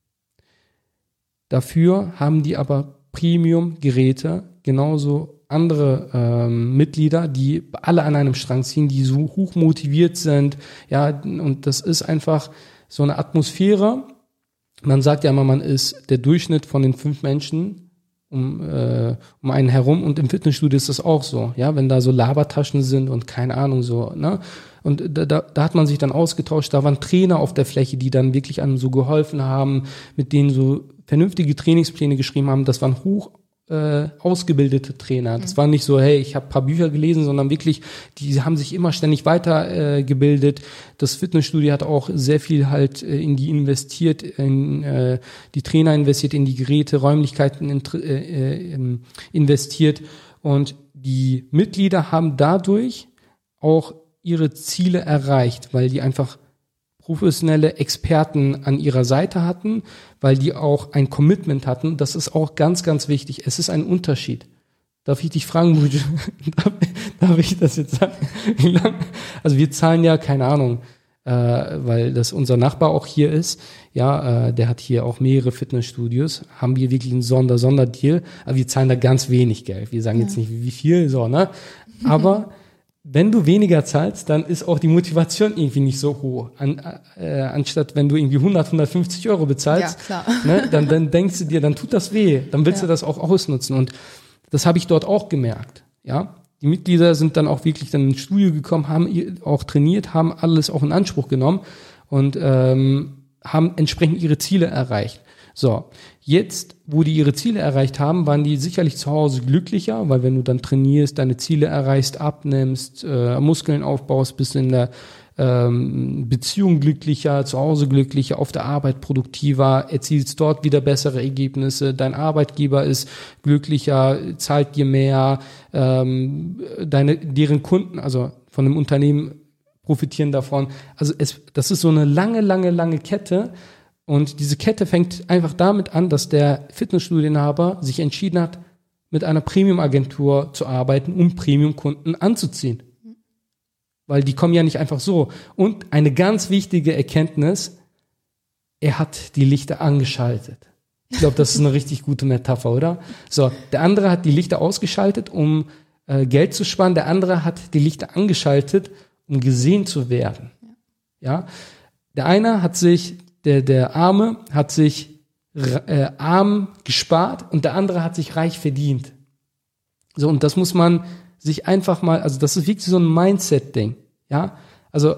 Speaker 3: Dafür haben die aber Premium-Geräte, genauso andere ähm, Mitglieder, die alle an einem Strang ziehen, die so hoch motiviert sind. Ja, und das ist einfach so eine Atmosphäre. Man sagt ja immer, man ist der Durchschnitt von den fünf Menschen um, äh, um einen herum, und im Fitnessstudio ist das auch so, ja, wenn da so Labertaschen sind und keine Ahnung so, ne, und da, da, da hat man sich dann ausgetauscht, da waren Trainer auf der Fläche, die dann wirklich einem so geholfen haben, mit denen so vernünftige Trainingspläne geschrieben haben, das waren hoch Äh, ausgebildete Trainer. Das mhm. war nicht so, hey, ich habe ein paar Bücher gelesen, sondern wirklich, die haben sich immer ständig weitergebildet. Äh, gebildet. Das Fitnessstudio hat auch sehr viel halt äh, in die investiert, in äh, die Trainer investiert, in die Geräte, Räumlichkeiten in, äh, äh, investiert, und die Mitglieder haben dadurch auch ihre Ziele erreicht, weil die einfach professionelle Experten an ihrer Seite hatten, weil die auch ein Commitment hatten. Das ist auch ganz, ganz wichtig. Es ist ein Unterschied. Darf ich dich fragen, darf, darf ich das jetzt sagen? Wie lang? Also wir zahlen ja, keine Ahnung, äh, weil das unser Nachbar auch hier ist. Ja, äh, der hat hier auch mehrere Fitnessstudios. Haben wir wirklich einen Sonder, Sonderdeal. Aber wir zahlen da ganz wenig Geld. Wir sagen ja. jetzt nicht, wie viel, so, ne? Aber wenn du weniger zahlst, dann ist auch die Motivation irgendwie nicht so hoch. An, äh, anstatt wenn du irgendwie hundert, hundertfünfzig Euro bezahlst,
Speaker 2: ja, klar.
Speaker 3: Ne, dann, dann denkst du dir, dann tut das weh. Dann willst ja. du das auch ausnutzen. Und das habe ich dort auch gemerkt. Ja, die Mitglieder sind dann auch wirklich dann ins Studio gekommen, haben auch trainiert, haben alles auch in Anspruch genommen und ähm, haben entsprechend ihre Ziele erreicht. So, jetzt, wo die ihre Ziele erreicht haben, waren die sicherlich zu Hause glücklicher, weil wenn du dann trainierst, deine Ziele erreichst, abnimmst, äh, Muskeln aufbaust, bist in der ähm, Beziehung glücklicher, zu Hause glücklicher, auf der Arbeit produktiver, erzielst dort wieder bessere Ergebnisse, dein Arbeitgeber ist glücklicher, zahlt dir mehr, ähm, deine, deren Kunden, also von dem Unternehmen profitieren davon. Also es, das ist so eine lange, lange, lange Kette. Und diese Kette fängt einfach damit an, dass der Fitnessstudieninhaber sich entschieden hat, mit einer Premium-Agentur zu arbeiten, um Premium-Kunden anzuziehen. Weil die kommen ja nicht einfach so. Und eine ganz wichtige Erkenntnis, er hat die Lichter angeschaltet. Ich glaube, das ist eine richtig gute Metapher, oder? So, der andere hat die Lichter ausgeschaltet, um äh, Geld zu sparen. Der andere hat die Lichter angeschaltet, um gesehen zu werden. Ja, der eine hat sich Der, der Arme hat sich äh, arm gespart und der andere hat sich reich verdient. So, und das muss man sich einfach mal, also das ist wirklich so ein Mindset-Ding. Ja, also,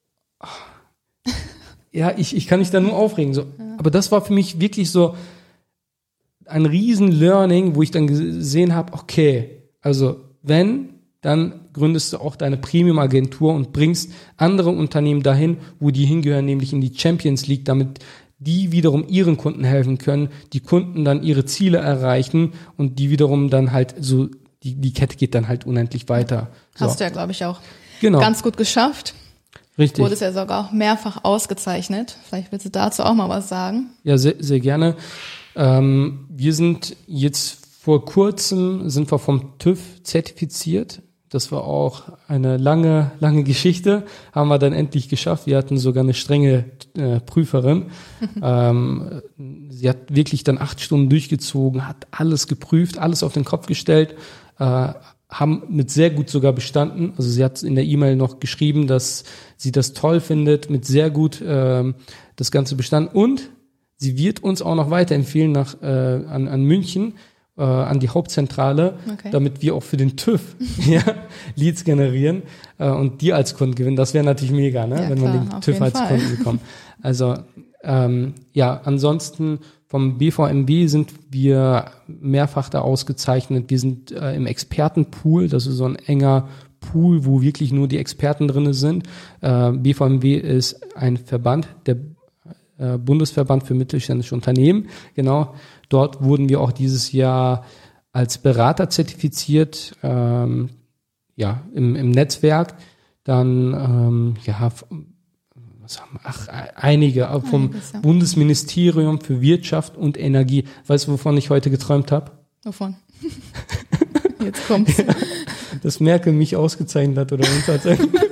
Speaker 3: ja, ich, ich kann mich da nur aufregen. So. Ja. Aber das war für mich wirklich so ein riesen Learning, wo ich dann gesehen habe, okay, also wenn, dann gründest du auch deine Premium-Agentur und bringst andere Unternehmen dahin, wo die hingehören, nämlich in die Champions League, damit die wiederum ihren Kunden helfen können, die Kunden dann ihre Ziele erreichen und die wiederum dann halt so die, die Kette geht dann halt unendlich weiter. So.
Speaker 2: Hast du ja, glaube ich, auch
Speaker 3: genau.
Speaker 2: ganz gut geschafft.
Speaker 3: Richtig.
Speaker 2: Wurde es ja sogar auch mehrfach ausgezeichnet. Vielleicht willst du dazu auch mal was sagen.
Speaker 3: Ja, sehr, sehr gerne. Ähm, wir sind jetzt vor kurzem, sind wir vom TÜV zertifiziert. Das war auch eine lange, lange Geschichte. Haben wir dann endlich geschafft. Wir hatten sogar eine strenge äh, Prüferin. ähm, sie hat wirklich dann acht Stunden durchgezogen, hat alles geprüft, alles auf den Kopf gestellt, äh, haben mit sehr gut sogar bestanden. Also sie hat in der E-Mail noch geschrieben, dass sie das toll findet, mit sehr gut äh, das Ganze bestanden. Und sie wird uns auch noch weiterempfehlen nach äh, an, an München, äh, an die Hauptzentrale, okay. damit wir auch für den TÜV ja, Leads generieren äh, und die als Kunden gewinnen. Das wäre natürlich mega, ne?
Speaker 2: Ja,
Speaker 3: wenn
Speaker 2: klar,
Speaker 3: man den TÜV als
Speaker 2: Fall.
Speaker 3: Kunden bekommt. Also ähm, ja, ansonsten vom B V M W sind wir mehrfach da ausgezeichnet. Wir sind äh, im Expertenpool, das ist so ein enger Pool, wo wirklich nur die Experten drin sind. Äh, B V M W ist ein Verband, der äh, Bundesverband für mittelständische Unternehmen. Genau, dort wurden wir auch dieses Jahr als Berater zertifiziert, ähm, ja, im, im Netzwerk. Dann, ähm, ja, was haben wir? Ach, einige vom Einiges, ja. Bundesministerium für Wirtschaft und Energie. Weißt du, wovon ich heute geträumt habe?
Speaker 2: Wovon? Jetzt kommt's.
Speaker 3: Ja, dass Merkel mich ausgezeichnet hat oder uns hat.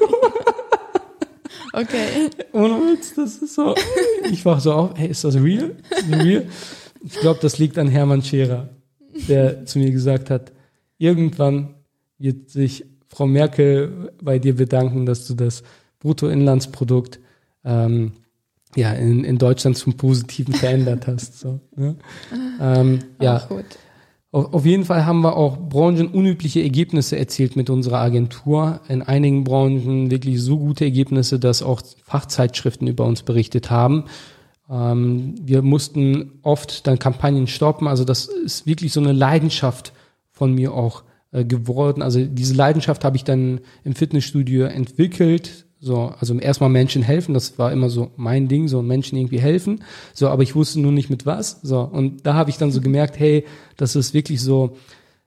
Speaker 2: Okay.
Speaker 3: Ohne Witz, das ist so. Ich war so auf, hey, ist das real? Ist das real? Ich glaube, das liegt an Hermann Scherer, der zu mir gesagt hat, irgendwann wird sich Frau Merkel bei dir bedanken, dass du das Bruttoinlandsprodukt ähm, ja, in, in Deutschland zum Positiven verändert hast. So, ne? ähm, ja.
Speaker 2: Ach, gut.
Speaker 3: Auf, auf jeden Fall haben wir auch branchenunübliche Ergebnisse erzielt mit unserer Agentur. In einigen Branchen wirklich so gute Ergebnisse, dass auch Fachzeitschriften über uns berichtet haben. Ähm, wir mussten oft dann Kampagnen stoppen. Also das ist wirklich so eine Leidenschaft von mir auch äh, geworden. Also diese Leidenschaft habe ich dann im Fitnessstudio entwickelt. So, also erstmal Menschen helfen, das war immer so mein Ding, so Menschen irgendwie helfen. So, aber ich wusste nur nicht mit was. So, und da habe ich dann so gemerkt, hey, das ist wirklich so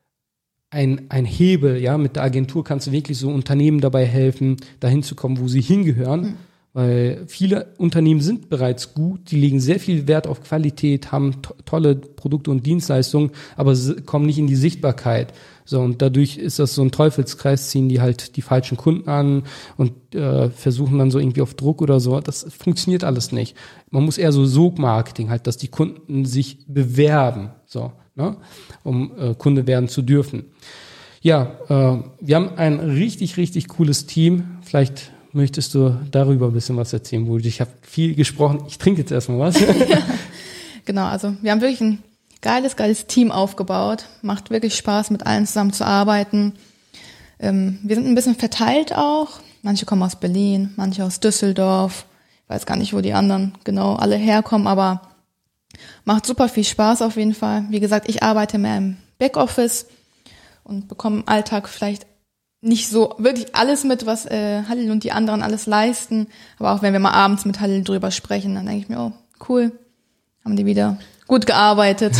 Speaker 3: ein ein Hebel, ja. Mit der Agentur kannst du wirklich so Unternehmen dabei helfen, dahin zu kommen, wo sie hingehören. Mhm. Weil viele Unternehmen sind bereits gut, die legen sehr viel Wert auf Qualität, haben to- tolle Produkte und Dienstleistungen, aber s- kommen nicht in die Sichtbarkeit. So, und dadurch ist das so ein Teufelskreis, ziehen die halt die falschen Kunden an und äh, versuchen dann so irgendwie auf Druck oder so. Das funktioniert alles nicht. Man muss eher so Sogmarketing halt, dass die Kunden sich bewerben, so, ne, um äh, Kunde werden zu dürfen. Ja, äh, wir haben ein richtig, richtig cooles Team. Vielleicht möchtest du darüber ein bisschen was erzählen, Bulge? Ich habe viel gesprochen. Ich trinke jetzt erstmal was.
Speaker 2: Ja, genau, also wir haben wirklich ein geiles, geiles Team aufgebaut. Macht wirklich Spaß, mit allen zusammen zu arbeiten. Ähm, wir sind ein bisschen verteilt auch. Manche kommen aus Berlin, manche aus Düsseldorf. Ich weiß gar nicht, wo die anderen genau alle herkommen, aber macht super viel Spaß auf jeden Fall. Wie gesagt, ich arbeite mehr im Backoffice und bekomme im Alltag vielleicht nicht so wirklich alles mit, was äh, Halil und die anderen alles leisten. Aber auch wenn wir mal abends mit Halil drüber sprechen, dann denke ich mir, oh, cool, haben die wieder gut gearbeitet.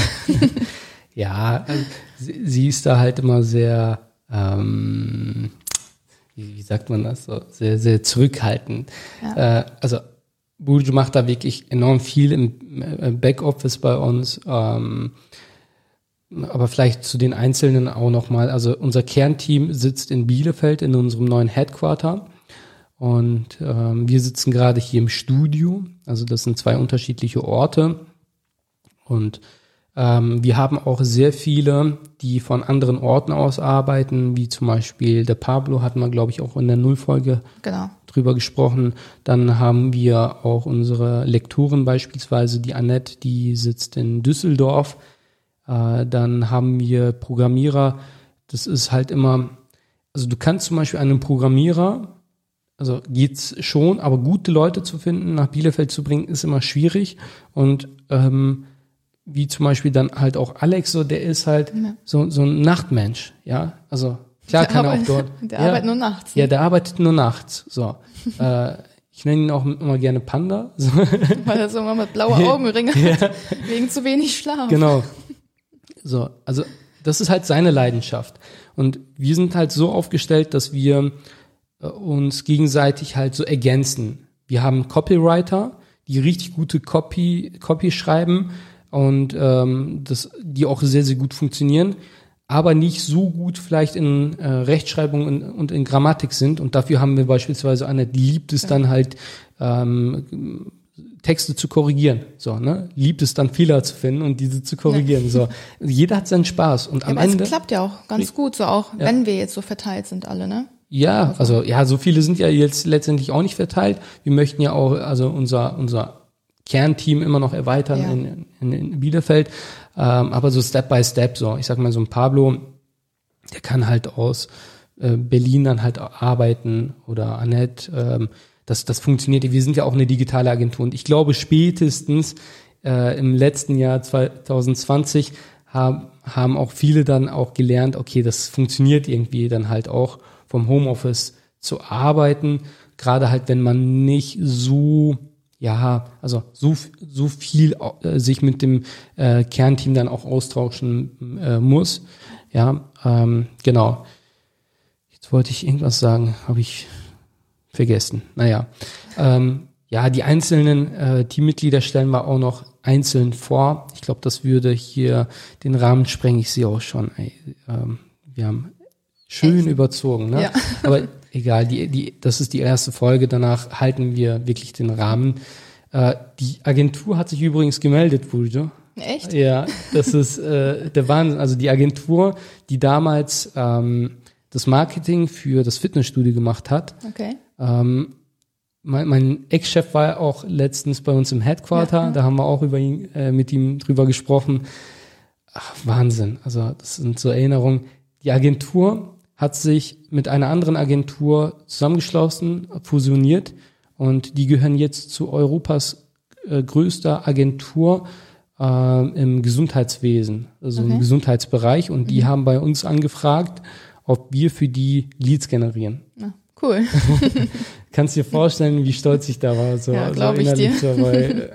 Speaker 3: Ja, also, sie, sie ist da halt immer sehr, ähm, wie, wie sagt man das, so sehr, sehr zurückhaltend. Ja. Äh, also Bulge macht da wirklich enorm viel im Backoffice bei uns. Ähm, aber vielleicht zu den Einzelnen auch nochmal. Also unser Kernteam sitzt in Bielefeld in unserem neuen Headquarter. Und ähm, wir sitzen gerade hier im Studio. Also das sind zwei unterschiedliche Orte. Und ähm, wir haben auch sehr viele, die von anderen Orten aus arbeiten, wie zum Beispiel der Pablo, hatten wir, glaube ich, auch in der Nullfolge
Speaker 2: genau.
Speaker 3: drüber gesprochen. Dann haben wir auch unsere Lektorin beispielsweise, die Annette, die sitzt in Düsseldorf. Äh, dann haben wir Programmierer. Das ist halt immer, also du kannst zum Beispiel einen Programmierer, also geht's schon, aber gute Leute zu finden, nach Bielefeld zu bringen, ist immer schwierig. Und ähm, wie zum Beispiel dann halt auch Alex, so der ist halt ja. so so ein Nachtmensch, ja, also klar
Speaker 2: der
Speaker 3: kann
Speaker 2: arbeit,
Speaker 3: er auch dort.
Speaker 2: Der
Speaker 3: ja,
Speaker 2: arbeitet nur nachts. Ne?
Speaker 3: Ja, der arbeitet nur nachts, so. äh, ich nenne ihn auch immer gerne Panda. So.
Speaker 2: Weil er so immer mit blauen Augenringe
Speaker 3: ja.
Speaker 2: hat, wegen zu wenig Schlaf.
Speaker 3: Genau. So, also das ist halt seine Leidenschaft. Und wir sind halt so aufgestellt, dass wir äh, uns gegenseitig halt so ergänzen. Wir haben Copywriter, die richtig gute Copy, Copy schreiben und ähm, das, die auch sehr, sehr gut funktionieren, aber nicht so gut vielleicht in äh, Rechtschreibung und, und in Grammatik sind. Und dafür haben wir beispielsweise eine, die liebt es dann halt, ähm, Texte zu korrigieren, so, ne? Liebt es dann Fehler zu finden und diese zu korrigieren, ja. So. Jeder hat seinen Spaß und
Speaker 2: ja,
Speaker 3: am
Speaker 2: aber
Speaker 3: Ende.
Speaker 2: Es klappt ja auch ganz gut, so auch, ja. wenn wir jetzt so verteilt sind alle, ne?
Speaker 3: Ja, also, ja, so viele sind ja jetzt letztendlich auch nicht verteilt. Wir möchten ja auch, also unser, unser Kernteam immer noch erweitern ja. in, in, in Bielefeld, ähm, aber so Step by Step, so. Ich sag mal, so ein Pablo, der kann halt aus äh, Berlin dann halt arbeiten oder Annette, ähm, Das, das funktioniert. Wir sind ja auch eine digitale Agentur und ich glaube spätestens äh, im letzten Jahr zwanzig zwanzig haben, haben auch viele dann auch gelernt, okay, das funktioniert irgendwie dann halt auch vom Homeoffice zu arbeiten, gerade halt, wenn man nicht so, ja, also so so viel äh, sich mit dem äh, Kernteam dann auch austauschen äh, muss. Ja, ähm, genau. Jetzt wollte ich irgendwas sagen, habe ich vergessen. Naja, ähm, ja, die einzelnen äh, Teammitglieder stellen wir auch noch einzeln vor. Ich glaube, das würde hier den Rahmen sprengen. Ich sehe auch schon, ey, ähm, wir haben schön Echt? überzogen, ne? Ja. Aber egal, die, die, das ist die erste Folge. Danach halten wir wirklich den Rahmen. Äh, die Agentur hat sich übrigens gemeldet, Buljo.
Speaker 2: Echt?
Speaker 3: Ja, das ist äh, der Wahnsinn. Also die Agentur, die damals ähm, das Marketing für das Fitnessstudio gemacht hat.
Speaker 2: Okay.
Speaker 3: Ähm, mein, mein Ex-Chef war auch letztens bei uns im Headquarter, ja. Da haben wir auch über ihn, äh, mit ihm drüber gesprochen. Ach, Wahnsinn, also das sind so Erinnerungen. Die Agentur hat sich mit einer anderen Agentur zusammengeschlossen, fusioniert und die gehören jetzt zu Europas äh, größter Agentur äh, im Gesundheitswesen, also okay. im Gesundheitsbereich und die mhm. haben bei uns angefragt, ob wir für die Leads generieren.
Speaker 2: Ja. Cool.
Speaker 3: Kannst dir vorstellen, wie stolz ich da war. So,
Speaker 2: ja, glaube
Speaker 3: so
Speaker 2: ich dir.
Speaker 3: Dabei.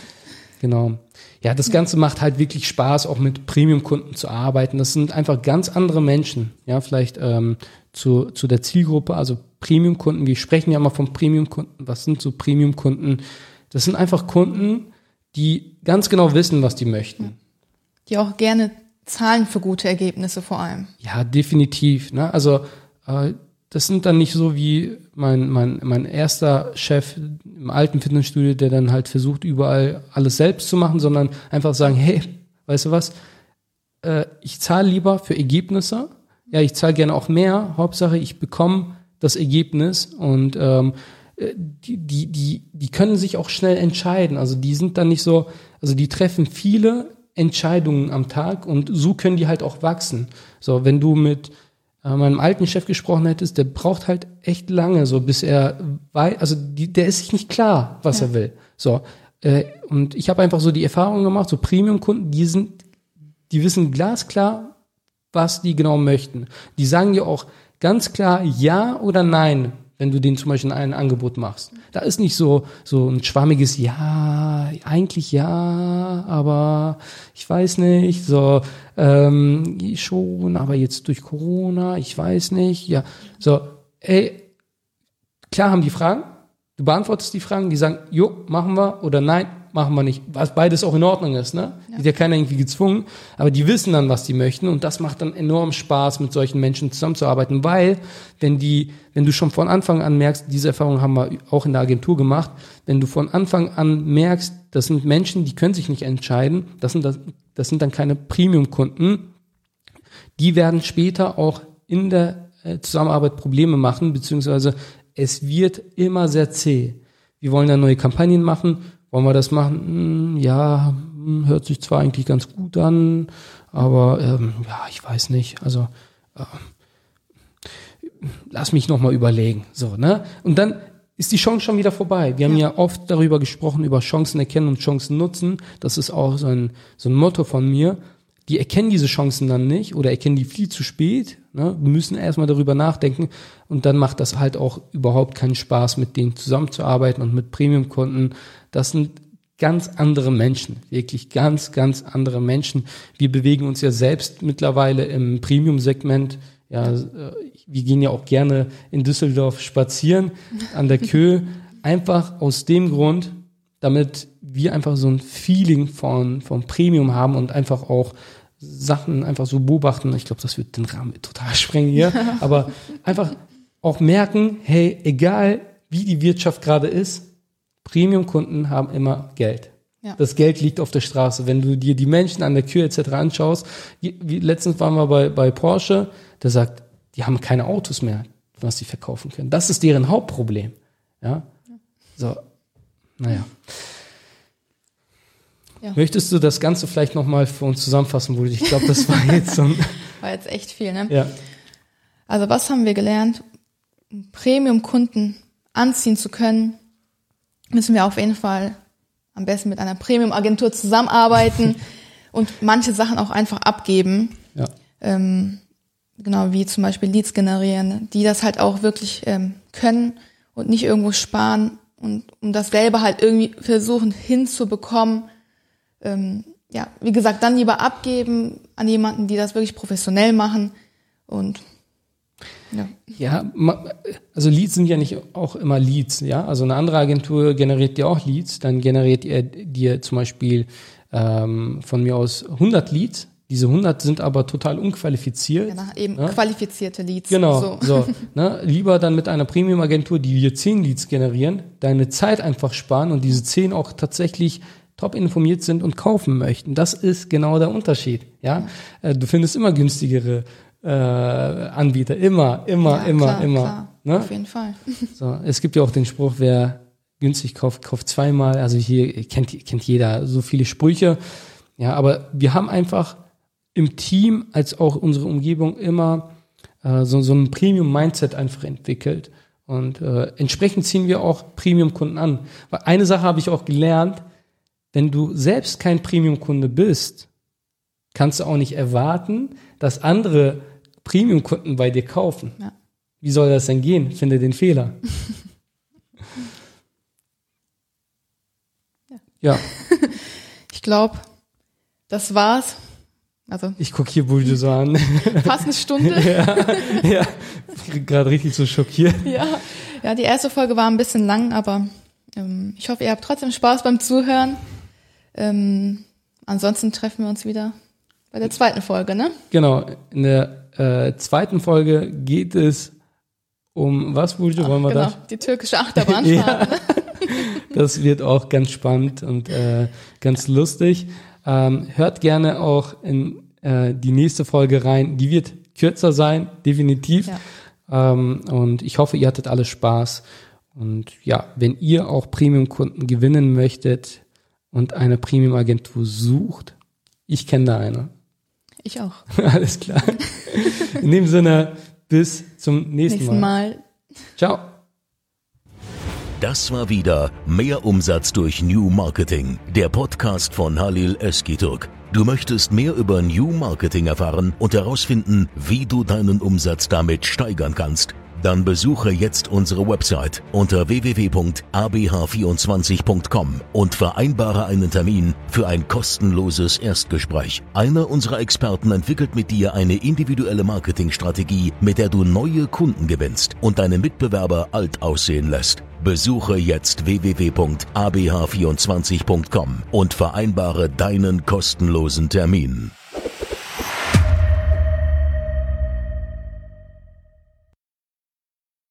Speaker 3: Genau. Ja, das Ganze macht halt wirklich Spaß, auch mit Premium-Kunden zu arbeiten. Das sind einfach ganz andere Menschen. Ja, vielleicht ähm, zu, zu der Zielgruppe, also Premium-Kunden. Wir sprechen ja immer von Premium-Kunden. Was sind so Premium-Kunden? Das sind einfach Kunden, die ganz genau wissen, was die möchten.
Speaker 2: Die auch gerne zahlen für gute Ergebnisse vor allem.
Speaker 3: Ja, definitiv. Ne? Also äh, das sind dann nicht so wie mein, mein, mein erster Chef im alten Fitnessstudio, der dann halt versucht, überall alles selbst zu machen, sondern einfach sagen, hey, weißt du was, äh, ich zahle lieber für Ergebnisse. Ja, ich zahle gerne auch mehr. Hauptsache, ich bekomme das Ergebnis und ähm, die, die, die, die können sich auch schnell entscheiden. Also die sind dann nicht so, also die treffen viele Entscheidungen am Tag und so können die halt auch wachsen. So, wenn du mit äh, meinem alten Chef gesprochen hättest, der braucht halt echt lange, so bis er weiß, also die, der ist sich nicht klar, was ja. er will. So, äh, und ich habe einfach so die Erfahrung gemacht, so Premium-Kunden, die sind, die wissen glasklar, was die genau möchten. Die sagen dir auch ganz klar ja oder nein, wenn du denen zum Beispiel ein Angebot machst. Da ist nicht so so ein schwammiges Ja, eigentlich ja, aber ich weiß nicht, so ähm, schon, aber jetzt durch Corona, ich weiß nicht, ja, so, ey, klar haben die Fragen, du beantwortest die Fragen, die sagen, jo, machen wir oder nein, machen wir nicht, was beides auch in Ordnung ist, ne? Ja. Ist ja keiner irgendwie gezwungen, aber die wissen dann, was die möchten und das macht dann enorm Spaß, mit solchen Menschen zusammenzuarbeiten, weil wenn die, wenn du schon von Anfang an merkst, diese Erfahrung haben wir auch in der Agentur gemacht, wenn du von Anfang an merkst, das sind Menschen, die können sich nicht entscheiden, das sind, das, das sind dann keine Premium-Kunden, die werden später auch in der äh, Zusammenarbeit Probleme machen, beziehungsweise es wird immer sehr zäh. Wir wollen dann neue Kampagnen machen. Wollen wir das machen? Hm, ja, hört sich zwar eigentlich ganz gut an, aber ähm, ja, ich weiß nicht. Also äh, lass mich noch mal überlegen. So, ne? Und dann ist die Chance schon wieder vorbei. Wir haben ja, ja oft darüber gesprochen, über Chancen erkennen und Chancen nutzen. Das ist auch so ein, so ein Motto von mir. Die erkennen diese Chancen dann nicht oder erkennen die viel zu spät. Ne? Wir müssen erstmal darüber nachdenken und dann macht das halt auch überhaupt keinen Spaß, mit denen zusammenzuarbeiten und mit Premium-Kunden. Das sind ganz andere Menschen, wirklich ganz, ganz andere Menschen. Wir bewegen uns ja selbst mittlerweile im Premium-Segment. Ja, wir gehen ja auch gerne in Düsseldorf spazieren an der Köhe, einfach aus dem Grund, damit wir einfach so ein Feeling von, von Premium haben und einfach auch Sachen einfach so beobachten. Ich glaube, das wird den Rahmen total sprengen hier, aber einfach auch merken, hey, egal wie die Wirtschaft gerade ist, Premium-Kunden haben immer Geld. Ja. Das Geld liegt auf der Straße. Wenn du dir die Menschen an der Tür et cetera anschaust, wie, letztens waren wir bei, bei Porsche, der sagt, die haben keine Autos mehr, was sie verkaufen können. Das ist deren Hauptproblem. Ja, so, naja. Ja. Möchtest du das Ganze vielleicht nochmal für uns zusammenfassen, Buldi? Ich glaube, das war jetzt so ein...
Speaker 2: War jetzt echt viel, ne?
Speaker 3: Ja.
Speaker 2: Also was haben wir gelernt? Um Premium-Kunden anziehen zu können, müssen wir auf jeden Fall am besten mit einer Premium-Agentur zusammenarbeiten und manche Sachen auch einfach abgeben.
Speaker 3: Ja.
Speaker 2: Ähm, genau, wie zum Beispiel Leads generieren, die das halt auch wirklich ähm, können und nicht irgendwo sparen und um das selber halt irgendwie versuchen hinzubekommen. Ähm, ja, wie gesagt, dann lieber abgeben an jemanden, die das wirklich professionell machen und ja.
Speaker 3: Ja, also Leads sind ja nicht auch immer Leads, ja. Also eine andere Agentur generiert dir auch Leads, dann generiert ihr dir zum Beispiel ähm, von mir aus hundert Leads. Diese hundert sind aber total unqualifiziert.
Speaker 2: Genau, eben
Speaker 3: ne?
Speaker 2: Qualifizierte Leads.
Speaker 3: Genau,
Speaker 2: so.
Speaker 3: so ne? Lieber dann mit einer Premium-Agentur, die dir zehn Leads generieren, deine Zeit einfach sparen und diese zehn auch tatsächlich top informiert sind und kaufen möchten. Das ist genau der Unterschied, ja. ja. Du findest immer günstigere äh, Anbieter, immer, immer,
Speaker 2: ja,
Speaker 3: immer,
Speaker 2: klar,
Speaker 3: immer.
Speaker 2: Klar.
Speaker 3: Ne?
Speaker 2: Auf jeden Fall.
Speaker 3: So, es gibt ja auch den Spruch, wer günstig kauft, kauft zweimal. Also hier kennt, kennt jeder so viele Sprüche. Ja, aber wir haben einfach im Team als auch unsere Umgebung immer äh, so, so ein Premium-Mindset einfach entwickelt. Und äh, entsprechend ziehen wir auch Premium-Kunden an. Weil eine Sache habe ich auch gelernt, wenn du selbst kein Premium-Kunde bist, kannst du auch nicht erwarten, dass andere Premium-Kunden bei dir kaufen.
Speaker 2: Ja.
Speaker 3: Wie soll das denn gehen? Finde den Fehler.
Speaker 2: ja.
Speaker 3: ja.
Speaker 2: Ich glaube, das war's. Also
Speaker 3: ich gucke hier Buldi so an.
Speaker 2: Fast eine Stunde.
Speaker 3: ja, ja. Ich bin gerade richtig so schockiert.
Speaker 2: Ja. ja, die erste Folge war ein bisschen lang, aber ähm, ich hoffe, ihr habt trotzdem Spaß beim Zuhören. Ähm, ansonsten treffen wir uns wieder bei der zweiten Folge, ne?
Speaker 3: Genau, in der äh, zweiten Folge geht es um was, Buldi? Wollen wir
Speaker 2: genau,
Speaker 3: das?
Speaker 2: die türkische Achterbahnfahrt.
Speaker 3: ja. Das wird auch ganz spannend und äh, ganz lustig. Ähm, hört gerne auch in äh, die nächste Folge rein. Die wird kürzer sein, definitiv. Ja. Ähm, und ich hoffe, ihr hattet alle Spaß. Und ja, wenn ihr auch Premium-Kunden gewinnen möchtet und eine Premium-Agentur sucht, ich kenne da eine.
Speaker 2: Ich auch.
Speaker 3: Alles klar. In dem Sinne, bis zum nächsten,
Speaker 2: nächsten Mal.
Speaker 3: Mal. Ciao.
Speaker 1: Das war wieder Mehr Umsatz durch New Marketing, der Podcast von Halil Özkitürk. Du möchtest mehr über New Marketing erfahren und herausfinden, wie du deinen Umsatz damit steigern kannst? Dann besuche jetzt unsere Website unter w w w punkt a b h vierundzwanzig punkt com und vereinbare einen Termin für ein kostenloses Erstgespräch. Einer unserer Experten entwickelt mit dir eine individuelle Marketingstrategie, mit der du neue Kunden gewinnst und deine Mitbewerber alt aussehen lässt. Besuche jetzt w w w punkt a b h vierundzwanzig punkt com und vereinbare deinen kostenlosen Termin.